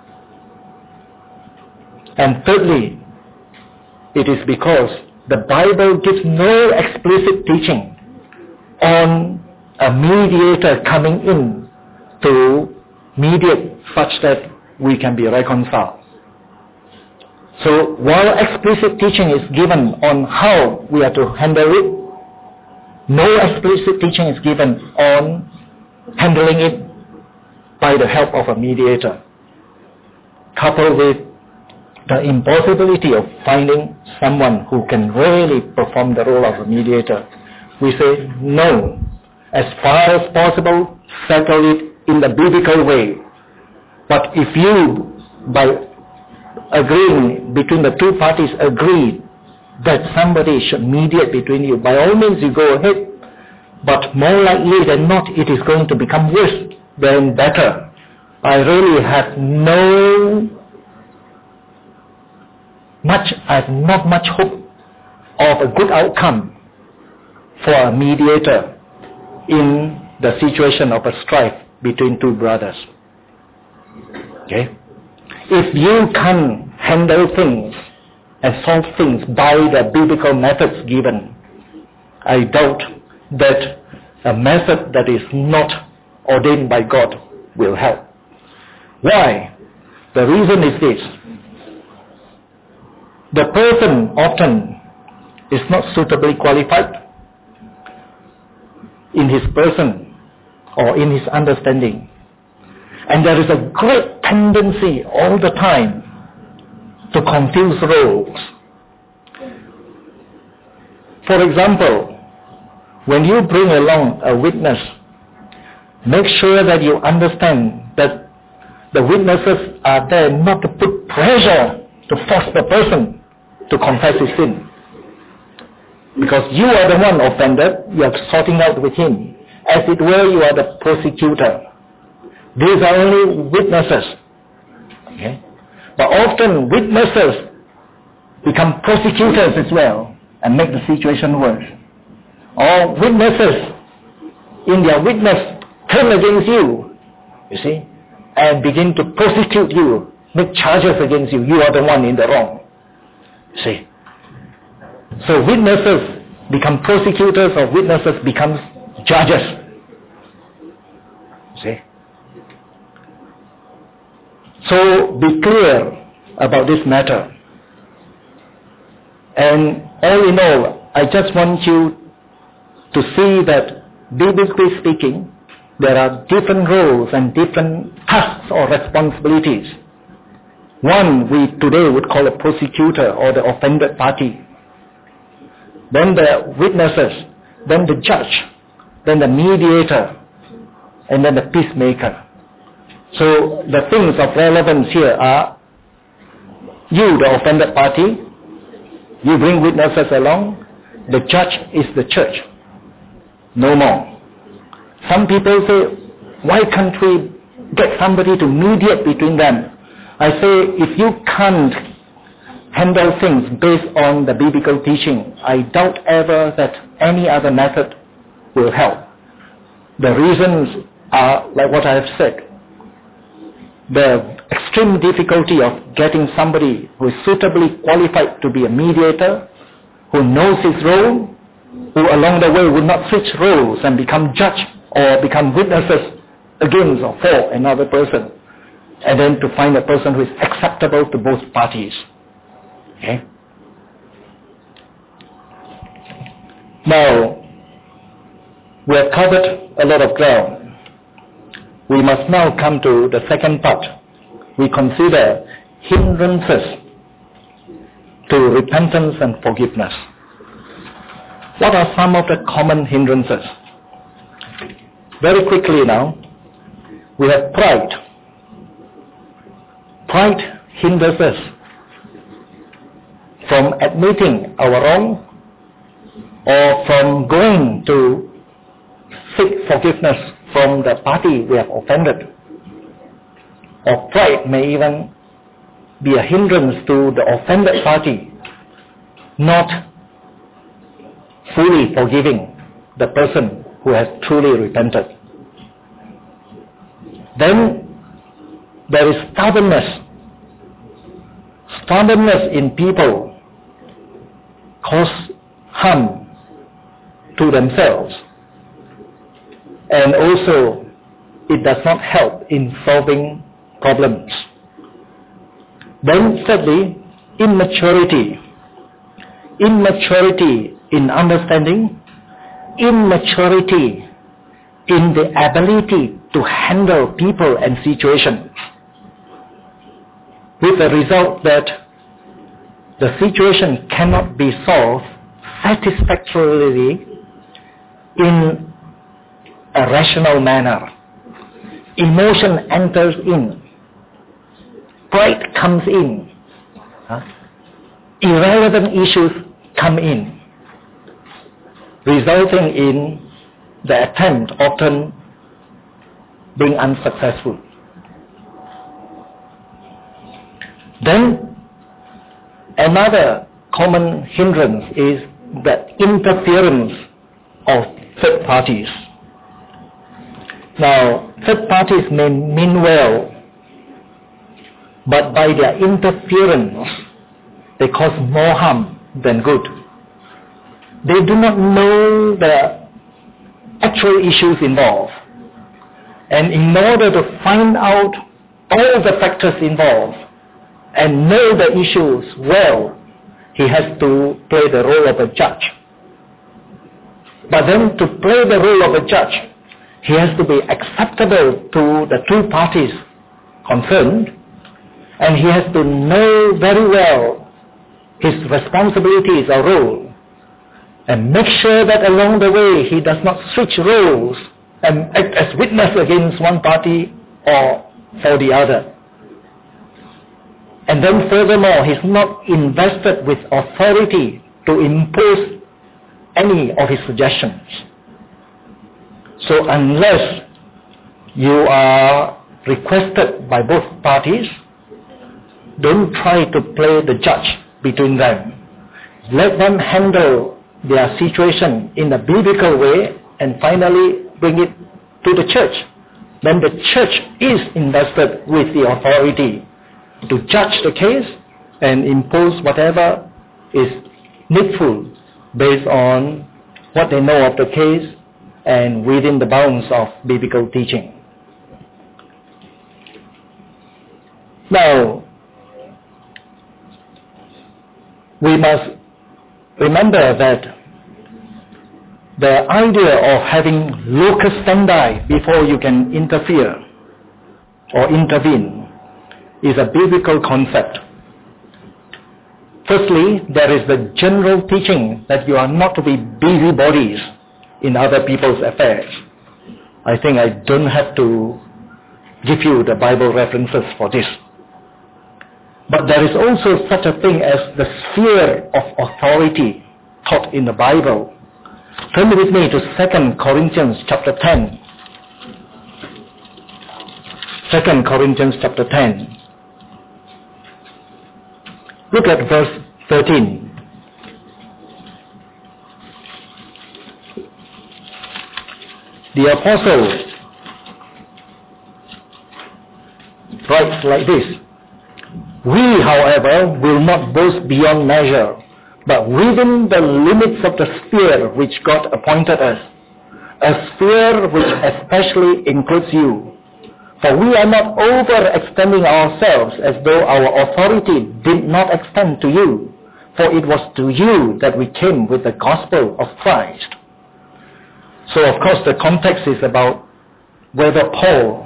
And thirdly, it is because the Bible gives no explicit teaching on a mediator coming in to mediate such that we can be reconciled. So while explicit teaching is given on how we are to handle it, no explicit teaching is given on handling it by the help of a mediator. Coupled with the impossibility of finding someone who can really perform the role of a mediator, we say no. As far as possible, settle it in the biblical way. But if you, by agreeing between the two parties, agree that somebody should mediate between you, by all means you go ahead. But more likely than not, it is going to become worse than better. I really have no much, I have not much hope of a good outcome for a mediator in the situation of a strife between two brothers. Okay? If you can handle things and solve things by the biblical methods given, I doubt that a method that is not ordained by God will help. Why? The reason is this. The person often is not suitably qualified in his person or in his understanding. And there is a great tendency all the time to confuse roles. For example, when you bring along a witness, make sure that you understand that the witnesses are there not to put pressure to force the person to confess his sin. Because you are the one offended, you are sorting out with him. As it were, you are the prosecutor. These are only witnesses. Okay? But often witnesses become prosecutors as well and make the situation worse. Or witnesses in their witness turn against you, you see, and begin to prosecute you, make charges against you. You are the one in the wrong. You see. So witnesses become prosecutors or witnesses become judges. See. So be clear about this matter. And all in all, I just want you to see that, biblically speaking, there are different roles and different tasks or responsibilities. One we today would call a prosecutor or the offended party. Then the witnesses, then the judge, then the mediator, and then the peacemaker. So the things of relevance here are, you, the offended party, you bring witnesses along, the judge is the church. No more. Some people say, why can't we get somebody to mediate between them? I say, if you can't handle things based on the biblical teaching, I doubt ever that any other method will help. The reasons are like what I have said. The extreme difficulty of getting somebody who is suitably qualified to be a mediator, who knows his role, who along the way would not switch roles and become judge or become witnesses against or for another person, and then to find a person who is acceptable to both parties. Okay? Now, we have covered a lot of ground. We must now come to the second part. We consider hindrances to repentance and forgiveness. What are some of the common hindrances? Very quickly now, we have pride. Pride hinders us from admitting our wrong or from going to seek forgiveness from the party we have offended. Or pride may even be a hindrance to the offended party not fully forgiving the person who has truly repented. Then there is stubbornness. Stubbornness in people cause harm to themselves, and also it does not help in solving problems. Then thirdly, immaturity. Immaturity in understanding, immaturity in the ability to handle people and situations, with the result that the situation cannot be solved satisfactorily in a rational manner. Emotion enters in. Pride comes in. Huh? Irrelevant issues come in, resulting in the attempt often being unsuccessful. Then another common hindrance is the interference of third parties. Now, third parties may mean well, but by their interference, they cause more harm than good. They do not know the actual issues involved. And in order to find out all the factors involved and know the issues well, he has to play the role of a judge. But then to play the role of a judge, he has to be acceptable to the two parties concerned, and he has to know very well his responsibilities or role, and make sure that along the way he does not switch roles and act as witness against one party or for the other. And then furthermore, he's not invested with authority to impose any of his suggestions. So unless you are requested by both parties, don't try to play the judge between them. Let them handle their situation in a biblical way and finally bring it to the church. Then the church is invested with the authority to judge the case and impose whatever is needful based on what they know of the case and within the bounds of biblical teaching. Now, we must remember that the idea of having locus standi before you can interfere or intervene is a biblical concept. Firstly, there is the general teaching that you are not to be busybodies in other people's affairs. I think I don't have to give you the Bible references for this. But there is also such a thing as the sphere of authority taught in the Bible. Turn with me to Second Corinthians chapter ten. Second Corinthians chapter ten. Look at verse thirteen. The apostle writes like this: "We, however, will not boast beyond measure, but within the limits of the sphere which God appointed us, a sphere which especially includes you. For we are not overextending ourselves as though our authority did not extend to you, for it was to you that we came with the gospel of Christ." So of course the context is about whether Paul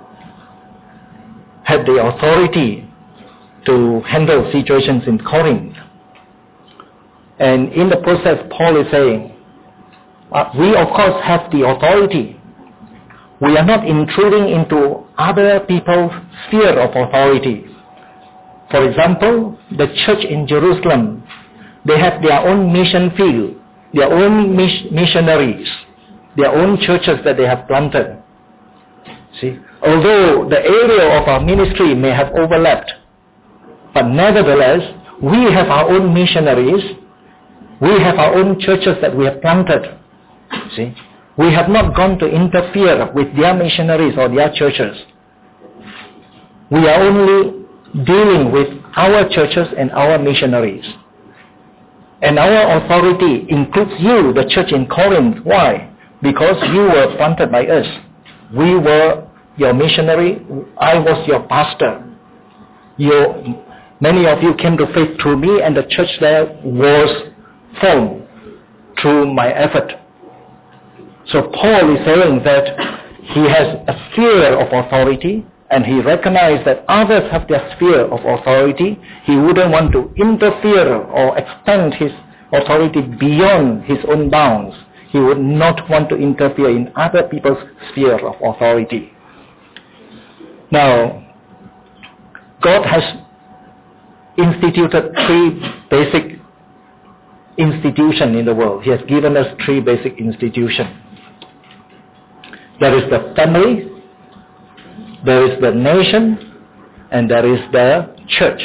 had the authority to handle situations in Corinth. And in the process, Paul is saying, uh, we of course have the authority. We are not intruding into other people's sphere of authority. For example, the church in Jerusalem, they have their own mission field, their own mis- missionaries, their own churches that they have planted. See, although the area of our ministry may have overlapped, but nevertheless, we have our own missionaries, we have our own churches that we have planted. See, we have not gone to interfere with their missionaries or their churches. We are only dealing with our churches and our missionaries. And our authority includes you, the church in Corinth. Why? Because you were planted by us. We were your missionary. I was your pastor. Your, many of you came to faith through me, and the church there was formed through my effort. So Paul is saying that he has a sphere of authority, and he recognized that others have their sphere of authority. He wouldn't want to interfere or extend his authority beyond his own bounds. He would not want to interfere in other people's sphere of authority. Now, God has instituted three basic institutions in the world. He has given us three basic institutions. There is the family, there is the nation, and there is the church.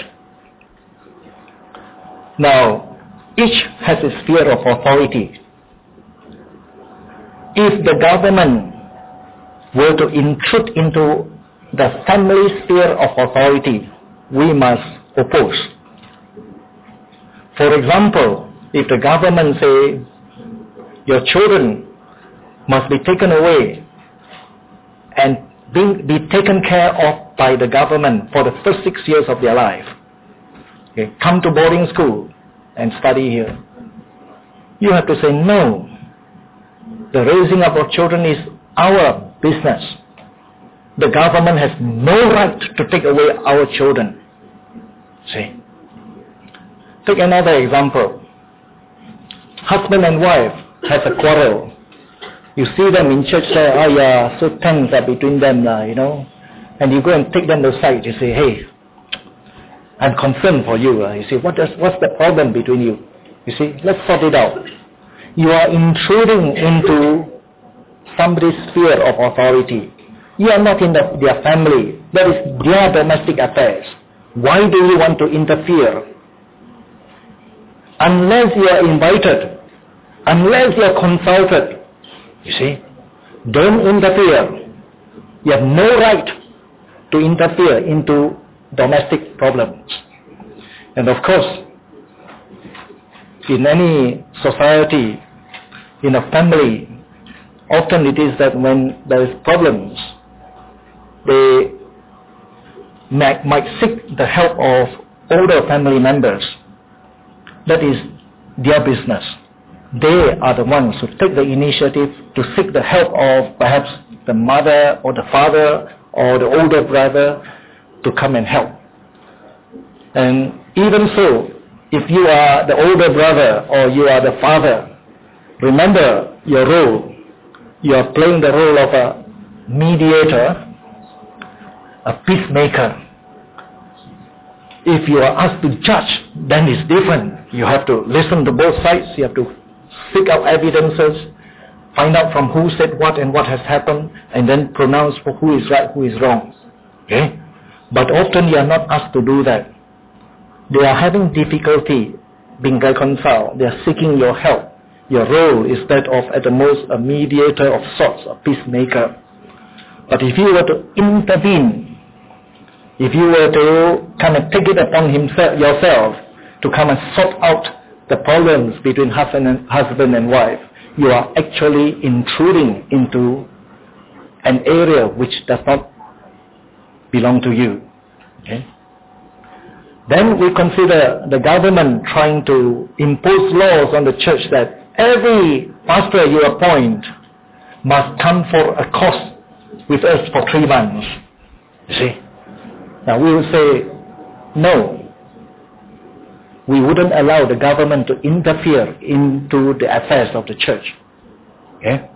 Now, each has a sphere of authority. If the government were to intrude into the family sphere of authority, we must oppose. For example, if the government say your children must be taken away and be, be taken care of by the government for the first six years of their life, okay, come to boarding school and study here, you have to say no. The raising up of children is our business. The government has no right to take away our children. See? Take another example. Husband and wife has a quarrel. You see them in church there, oh yeah, so tense are between them, uh, you know. And you go and take them aside. You say, hey, I'm concerned for you. Uh. You say, what is, what's the problem between you? You see, let's sort it out. You are intruding into somebody's sphere of authority. You are not in the, their family. That is their domestic affairs. Why do you want to interfere? Unless you are invited, unless you are consulted, you see, don't interfere. You have no right to interfere into domestic problems. And of course, in any society, in a family, often it is that when there is problems, they might, might seek the help of older family members. That is their business. they are the ones who take the initiative to seek the help of perhaps the mother or the father or the older brother to come and help. And even so, if you are the older brother or you are the father, remember your role. You are playing the role of a mediator, a peacemaker. If you are asked to judge, then it's different. You have to listen to both sides. You have to seek out evidences, find out from who said what and what has happened, and then pronounce for who is right, who is wrong. Okay? But often you are not asked to do that. They are having difficulty being reconciled. They are seeking your help. Your role is that of, at the most, a mediator of sorts, a peacemaker. But if you were to intervene, if you were to kind of take it upon himself, yourself to come and sort out the problems between husband and, husband and wife, you are actually intruding into an area which does not belong to you. Okay? Then we consider the government trying to impose laws on the church that every pastor you appoint must come for a course with us for three months. You see? Now we will say, no. We wouldn't allow the government to interfere into the affairs of the church. Okay?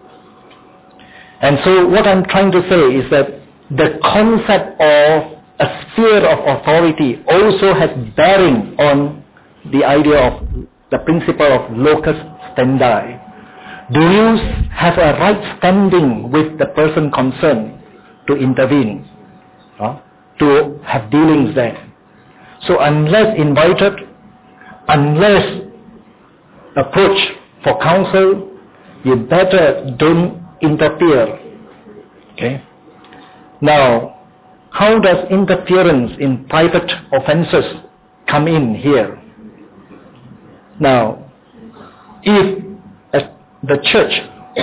And so what I'm trying to say is that the concept of a sphere of authority also has bearing on the idea of the principle of locus standi. Do you have a right standing with the person concerned to intervene, huh? to have dealings there? So unless invited, unless approached for counsel, you better don't interfere. Okay? Now, how does interference in private offenses come in here? Now, if the church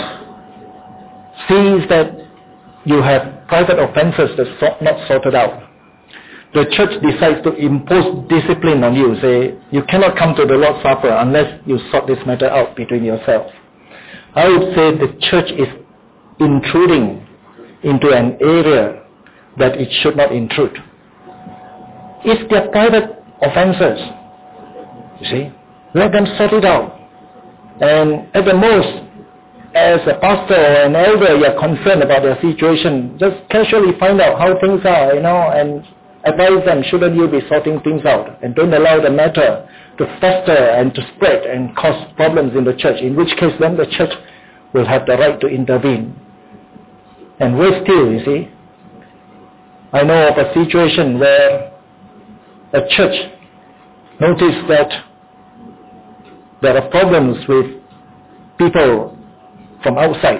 sees that you have private offenses that's not sorted out, the church decides to impose discipline on you, say, you cannot come to the Lord's Supper unless you sort this matter out between yourselves. I would say the church is intruding into an area that it should not intrude. If they are private offenses, you see, let them sort it out. And at the most, as a pastor or an elder, you are concerned about their situation, just casually find out how things are, you know, and advise them, shouldn't you be sorting things out? And don't allow the matter to fester and to spread and cause problems in the church, in which case then the church will have the right to intervene. And worse still, you see, I know of a situation where a church noticed that there are problems with people from outside.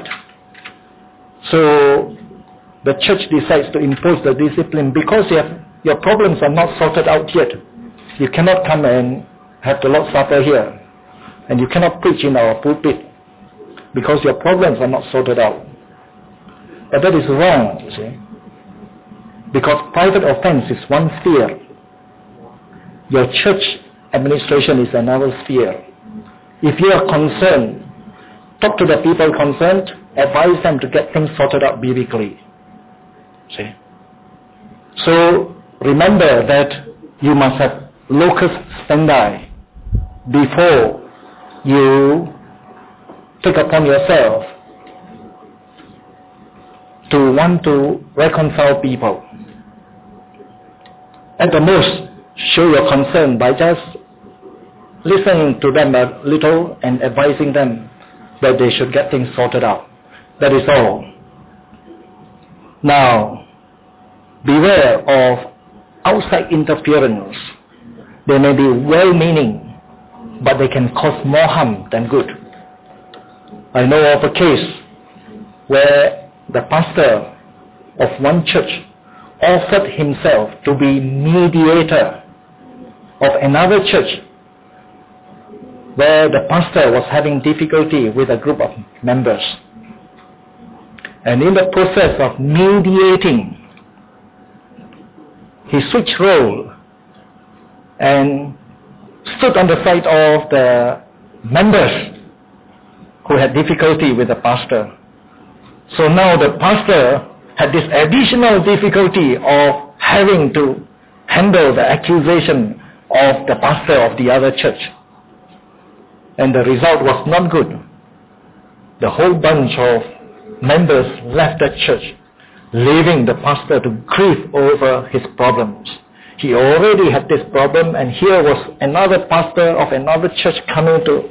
So the church decides to impose the discipline because you have, your problems are not sorted out yet. You cannot come and have the Lord's Supper here. And you cannot preach in our pulpit because your problems are not sorted out. But that is wrong, you see. Because private offense is one sphere. Your church administration is another sphere. If you are concerned, talk to the people concerned, advise them to get things sorted out biblically. See? So remember that you must have locus standi before you take upon yourself to want to reconcile people. At the most, show your concern by just listening to them a little and advising them that they should get things sorted out. That is all. Now, beware of outside interference. They may be well-meaning, but they can cause more harm than good. I know of a case where the pastor of one church offered himself to be mediator of another church where the pastor was having difficulty with a group of members. And in the process of mediating, he switched role and stood on the side of the members who had difficulty with the pastor. So now the pastor had this additional difficulty of having to handle the accusation of the pastor of the other church. And the result was not good. The whole bunch of members left the church, leaving the pastor to grieve over his problems. He already had this problem, and here was another pastor of another church coming to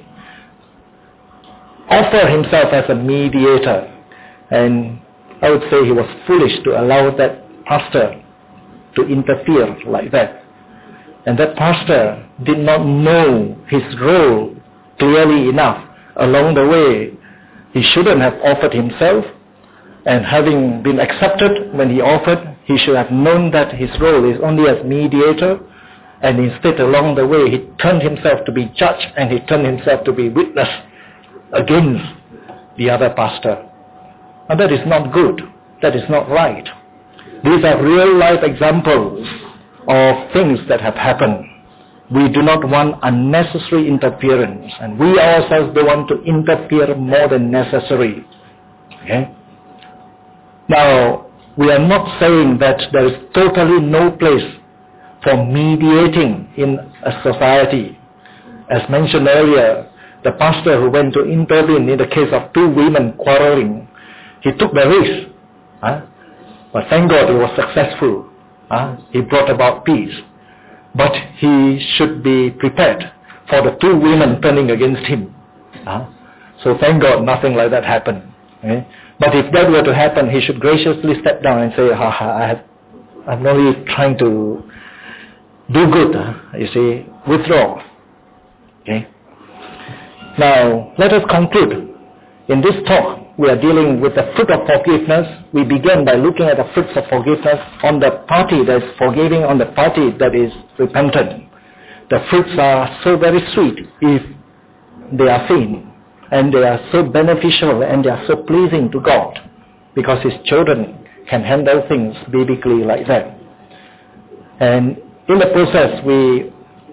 offer himself as a mediator. And I would say he was foolish to allow that pastor to interfere like that. And that pastor did not know his role clearly enough. Along the way, he shouldn't have offered himself, and having been accepted when he offered, he should have known that his role is only as mediator, and instead along the way he turned himself to be judge, and he turned himself to be witness against the other pastor. And that is not good. That is not right. These are real life examples of things that have happened. We do not want unnecessary interference, and we ourselves don't want to interfere more than necessary. Okay? Now, we are not saying that there is totally no place for mediating in a society. As mentioned earlier, the pastor who went to intervene in the case of two women quarreling, he took the risk. Huh? But thank God he was successful. Huh? He brought about peace. But he should be prepared for the two women turning against him. Huh? So thank God nothing like that happened. Okay? But if that were to happen, he should graciously step down and say, ha, ha, I have, I'm only trying to do good. Huh? You see, withdraw. Okay? Now, let us conclude. In this talk, we are dealing with the fruit of forgiveness. We began by looking at the fruits of forgiveness on the party that is forgiving, on the party that is repentant. The fruits are so very sweet if they are seen, and they are so beneficial, and they are so pleasing to God, because His children can handle things biblically like that. And in the process, we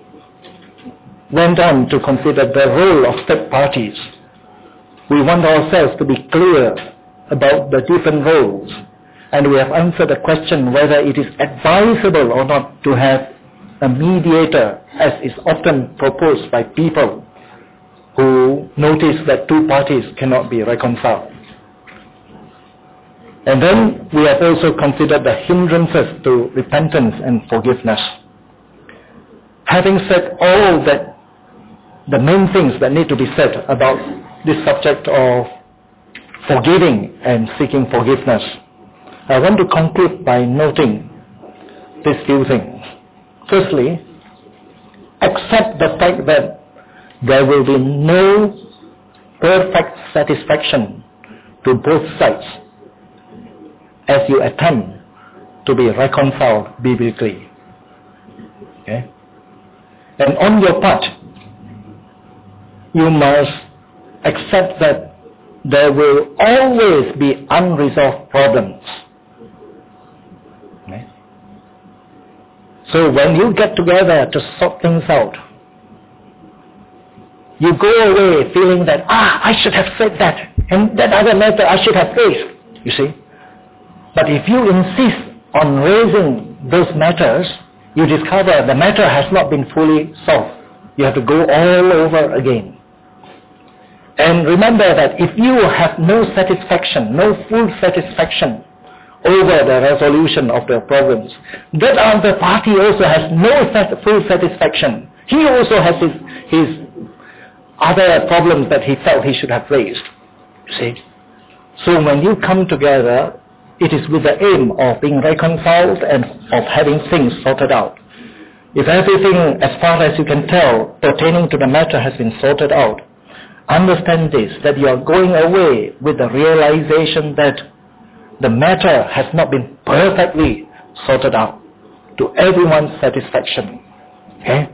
went on to consider the role of third parties. We want ourselves to be clear about the different roles, and we have answered the question whether it is advisable or not to have a mediator, as is often proposed by people who notice that two parties cannot be reconciled. And then we have also considered the hindrances to repentance and forgiveness. Having said all that, the main things that need to be said about this subject of forgiving and seeking forgiveness, I want to conclude by noting these few things. Firstly, accept the fact that there will be no perfect satisfaction to both sides as you attempt to be reconciled biblically. Okay? And on your part, you must accept that there will always be unresolved problems. Okay? So when you get together to sort things out, you go away feeling that, ah, I should have said that, and that other matter I should have raised, you see. But if you insist on raising those matters, you discover the matter has not been fully solved. You have to go all over again. And remember that if you have no satisfaction, no full satisfaction over the resolution of the problems, that other party also has no full satisfaction. He also has his, his other problems that he felt he should have raised. You see? So when you come together, it is with the aim of being reconciled and of having things sorted out. If everything, as far as you can tell, pertaining to the matter has been sorted out, understand this, that you are going away with the realization that the matter has not been perfectly sorted out to everyone's satisfaction. Okay?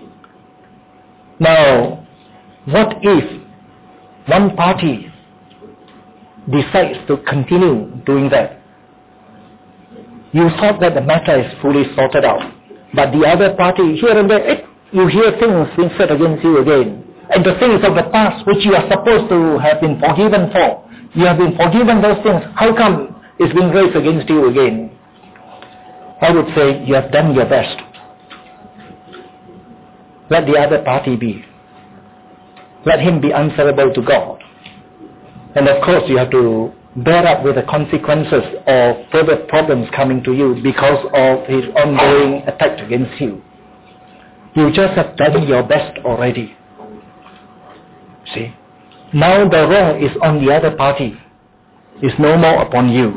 Now, what if one party decides to continue doing that? You thought that the matter is fully sorted out, but the other party, here and there, it, you hear things being said against you again. And the things of the past which you are supposed to have been forgiven for, you have been forgiven those things. How come it's been raised against you again? I would say you have done your best. Let the other party be. Let him be answerable to God. And of course you have to bear up with the consequences of further problems coming to you because of his ongoing attack against you. You just have done your best already. See? Now the wrong is on the other party. It's no more upon you.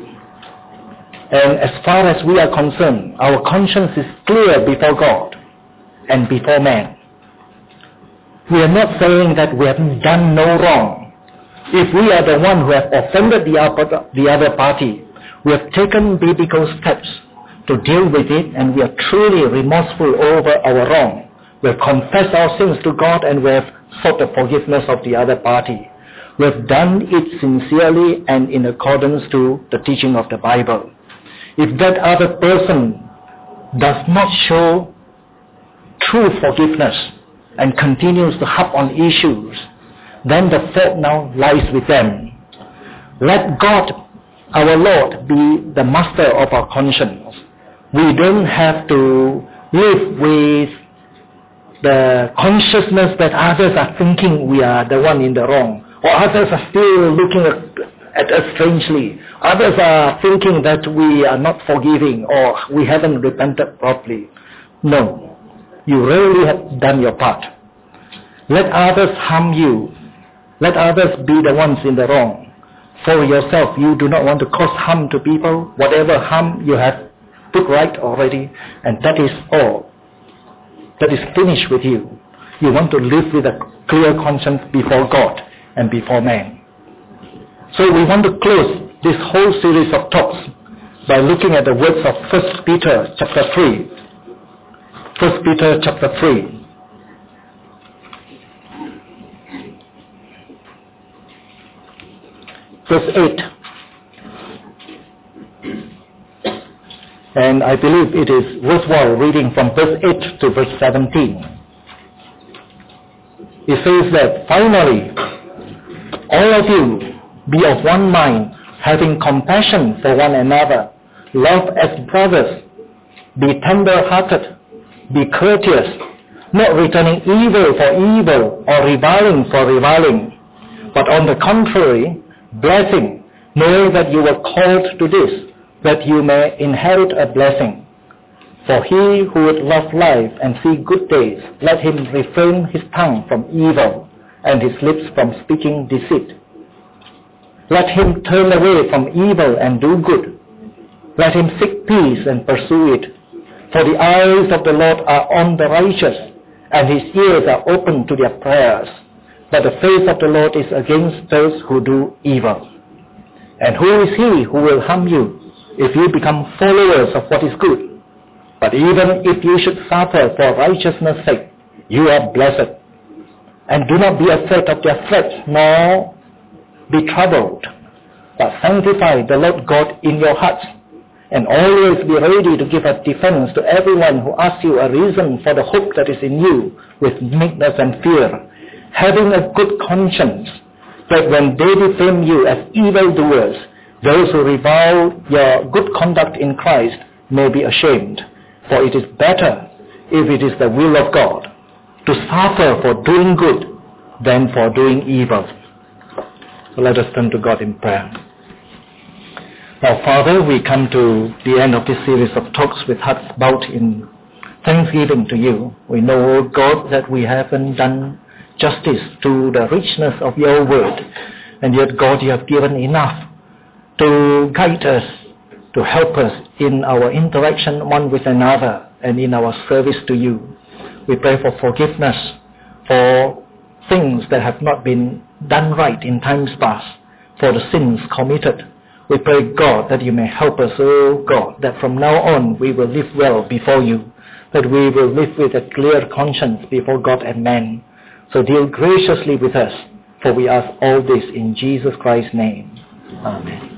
And as far as we are concerned, our conscience is clear before God and before man. We are not saying that we have done no wrong. If we are the one who have offended the other, the other party, we have taken biblical steps to deal with it, and we are truly remorseful over our wrong. We have confessed our sins to God, and we have sought the forgiveness of the other party. We have done it sincerely and in accordance to the teaching of the Bible. If that other person does not show true forgiveness and continues to harp on issues, then the fault now lies with them. Let God, our Lord, be the master of our conscience. We don't have to live with the consciousness that others are thinking we are the one in the wrong, or others are still looking at, at us strangely. Others are thinking that we are not forgiving or we haven't repented properly. No, you really have done your part. Let others harm you. Let others be the ones in the wrong. For yourself, you do not want to cause harm to people. Whatever harm you have put right already, and that is all. That is finished with you. You want to live with a clear conscience before God and before man. So we want to close this whole series of talks by looking at the words of First Peter chapter three. First Peter chapter three. Verse eight. And I believe it is worthwhile reading from verse eight to verse seventeen. It says that, finally, all of you be of one mind, having compassion for one another, love as brothers, be tender-hearted, be courteous, not returning evil for evil or reviling for reviling, but on the contrary, blessing, knowing that you were called to this, that you may inherit a blessing. For he who would love life and see good days, let him refrain his tongue from evil and his lips from speaking deceit. Let him turn away from evil and do good. Let him seek peace and pursue it. For the eyes of the Lord are on the righteous, and his ears are open to their prayers. But the face of the Lord is against those who do evil. And who is he who will harm you if you become followers of what is good? But even if you should suffer for righteousness' sake, you are blessed. And do not be afraid of their threats, nor be troubled, but sanctify the Lord God in your hearts, and always be ready to give a defense to everyone who asks you a reason for the hope that is in you with meekness and fear, having a good conscience, that when they defame you as evildoers, those who revile your good conduct in Christ may be ashamed. For it is better, if it is the will of God, to suffer for doing good than for doing evil. So let us turn to God in prayer. Now, Father, we come to the end of this series of talks with hearts bowed in thanksgiving to you. We know, O God, that we haven't done justice to the richness of your word, and yet, God, you have given enough to guide us, to help us in our interaction one with another and in our service to you. We pray for forgiveness for things that have not been done right in times past, for the sins committed. We pray, God, that you may help us, oh God, that from now on we will live well before you, that we will live with a clear conscience before God and man. So deal graciously with us, for we ask all this in Jesus Christ's name. Amen.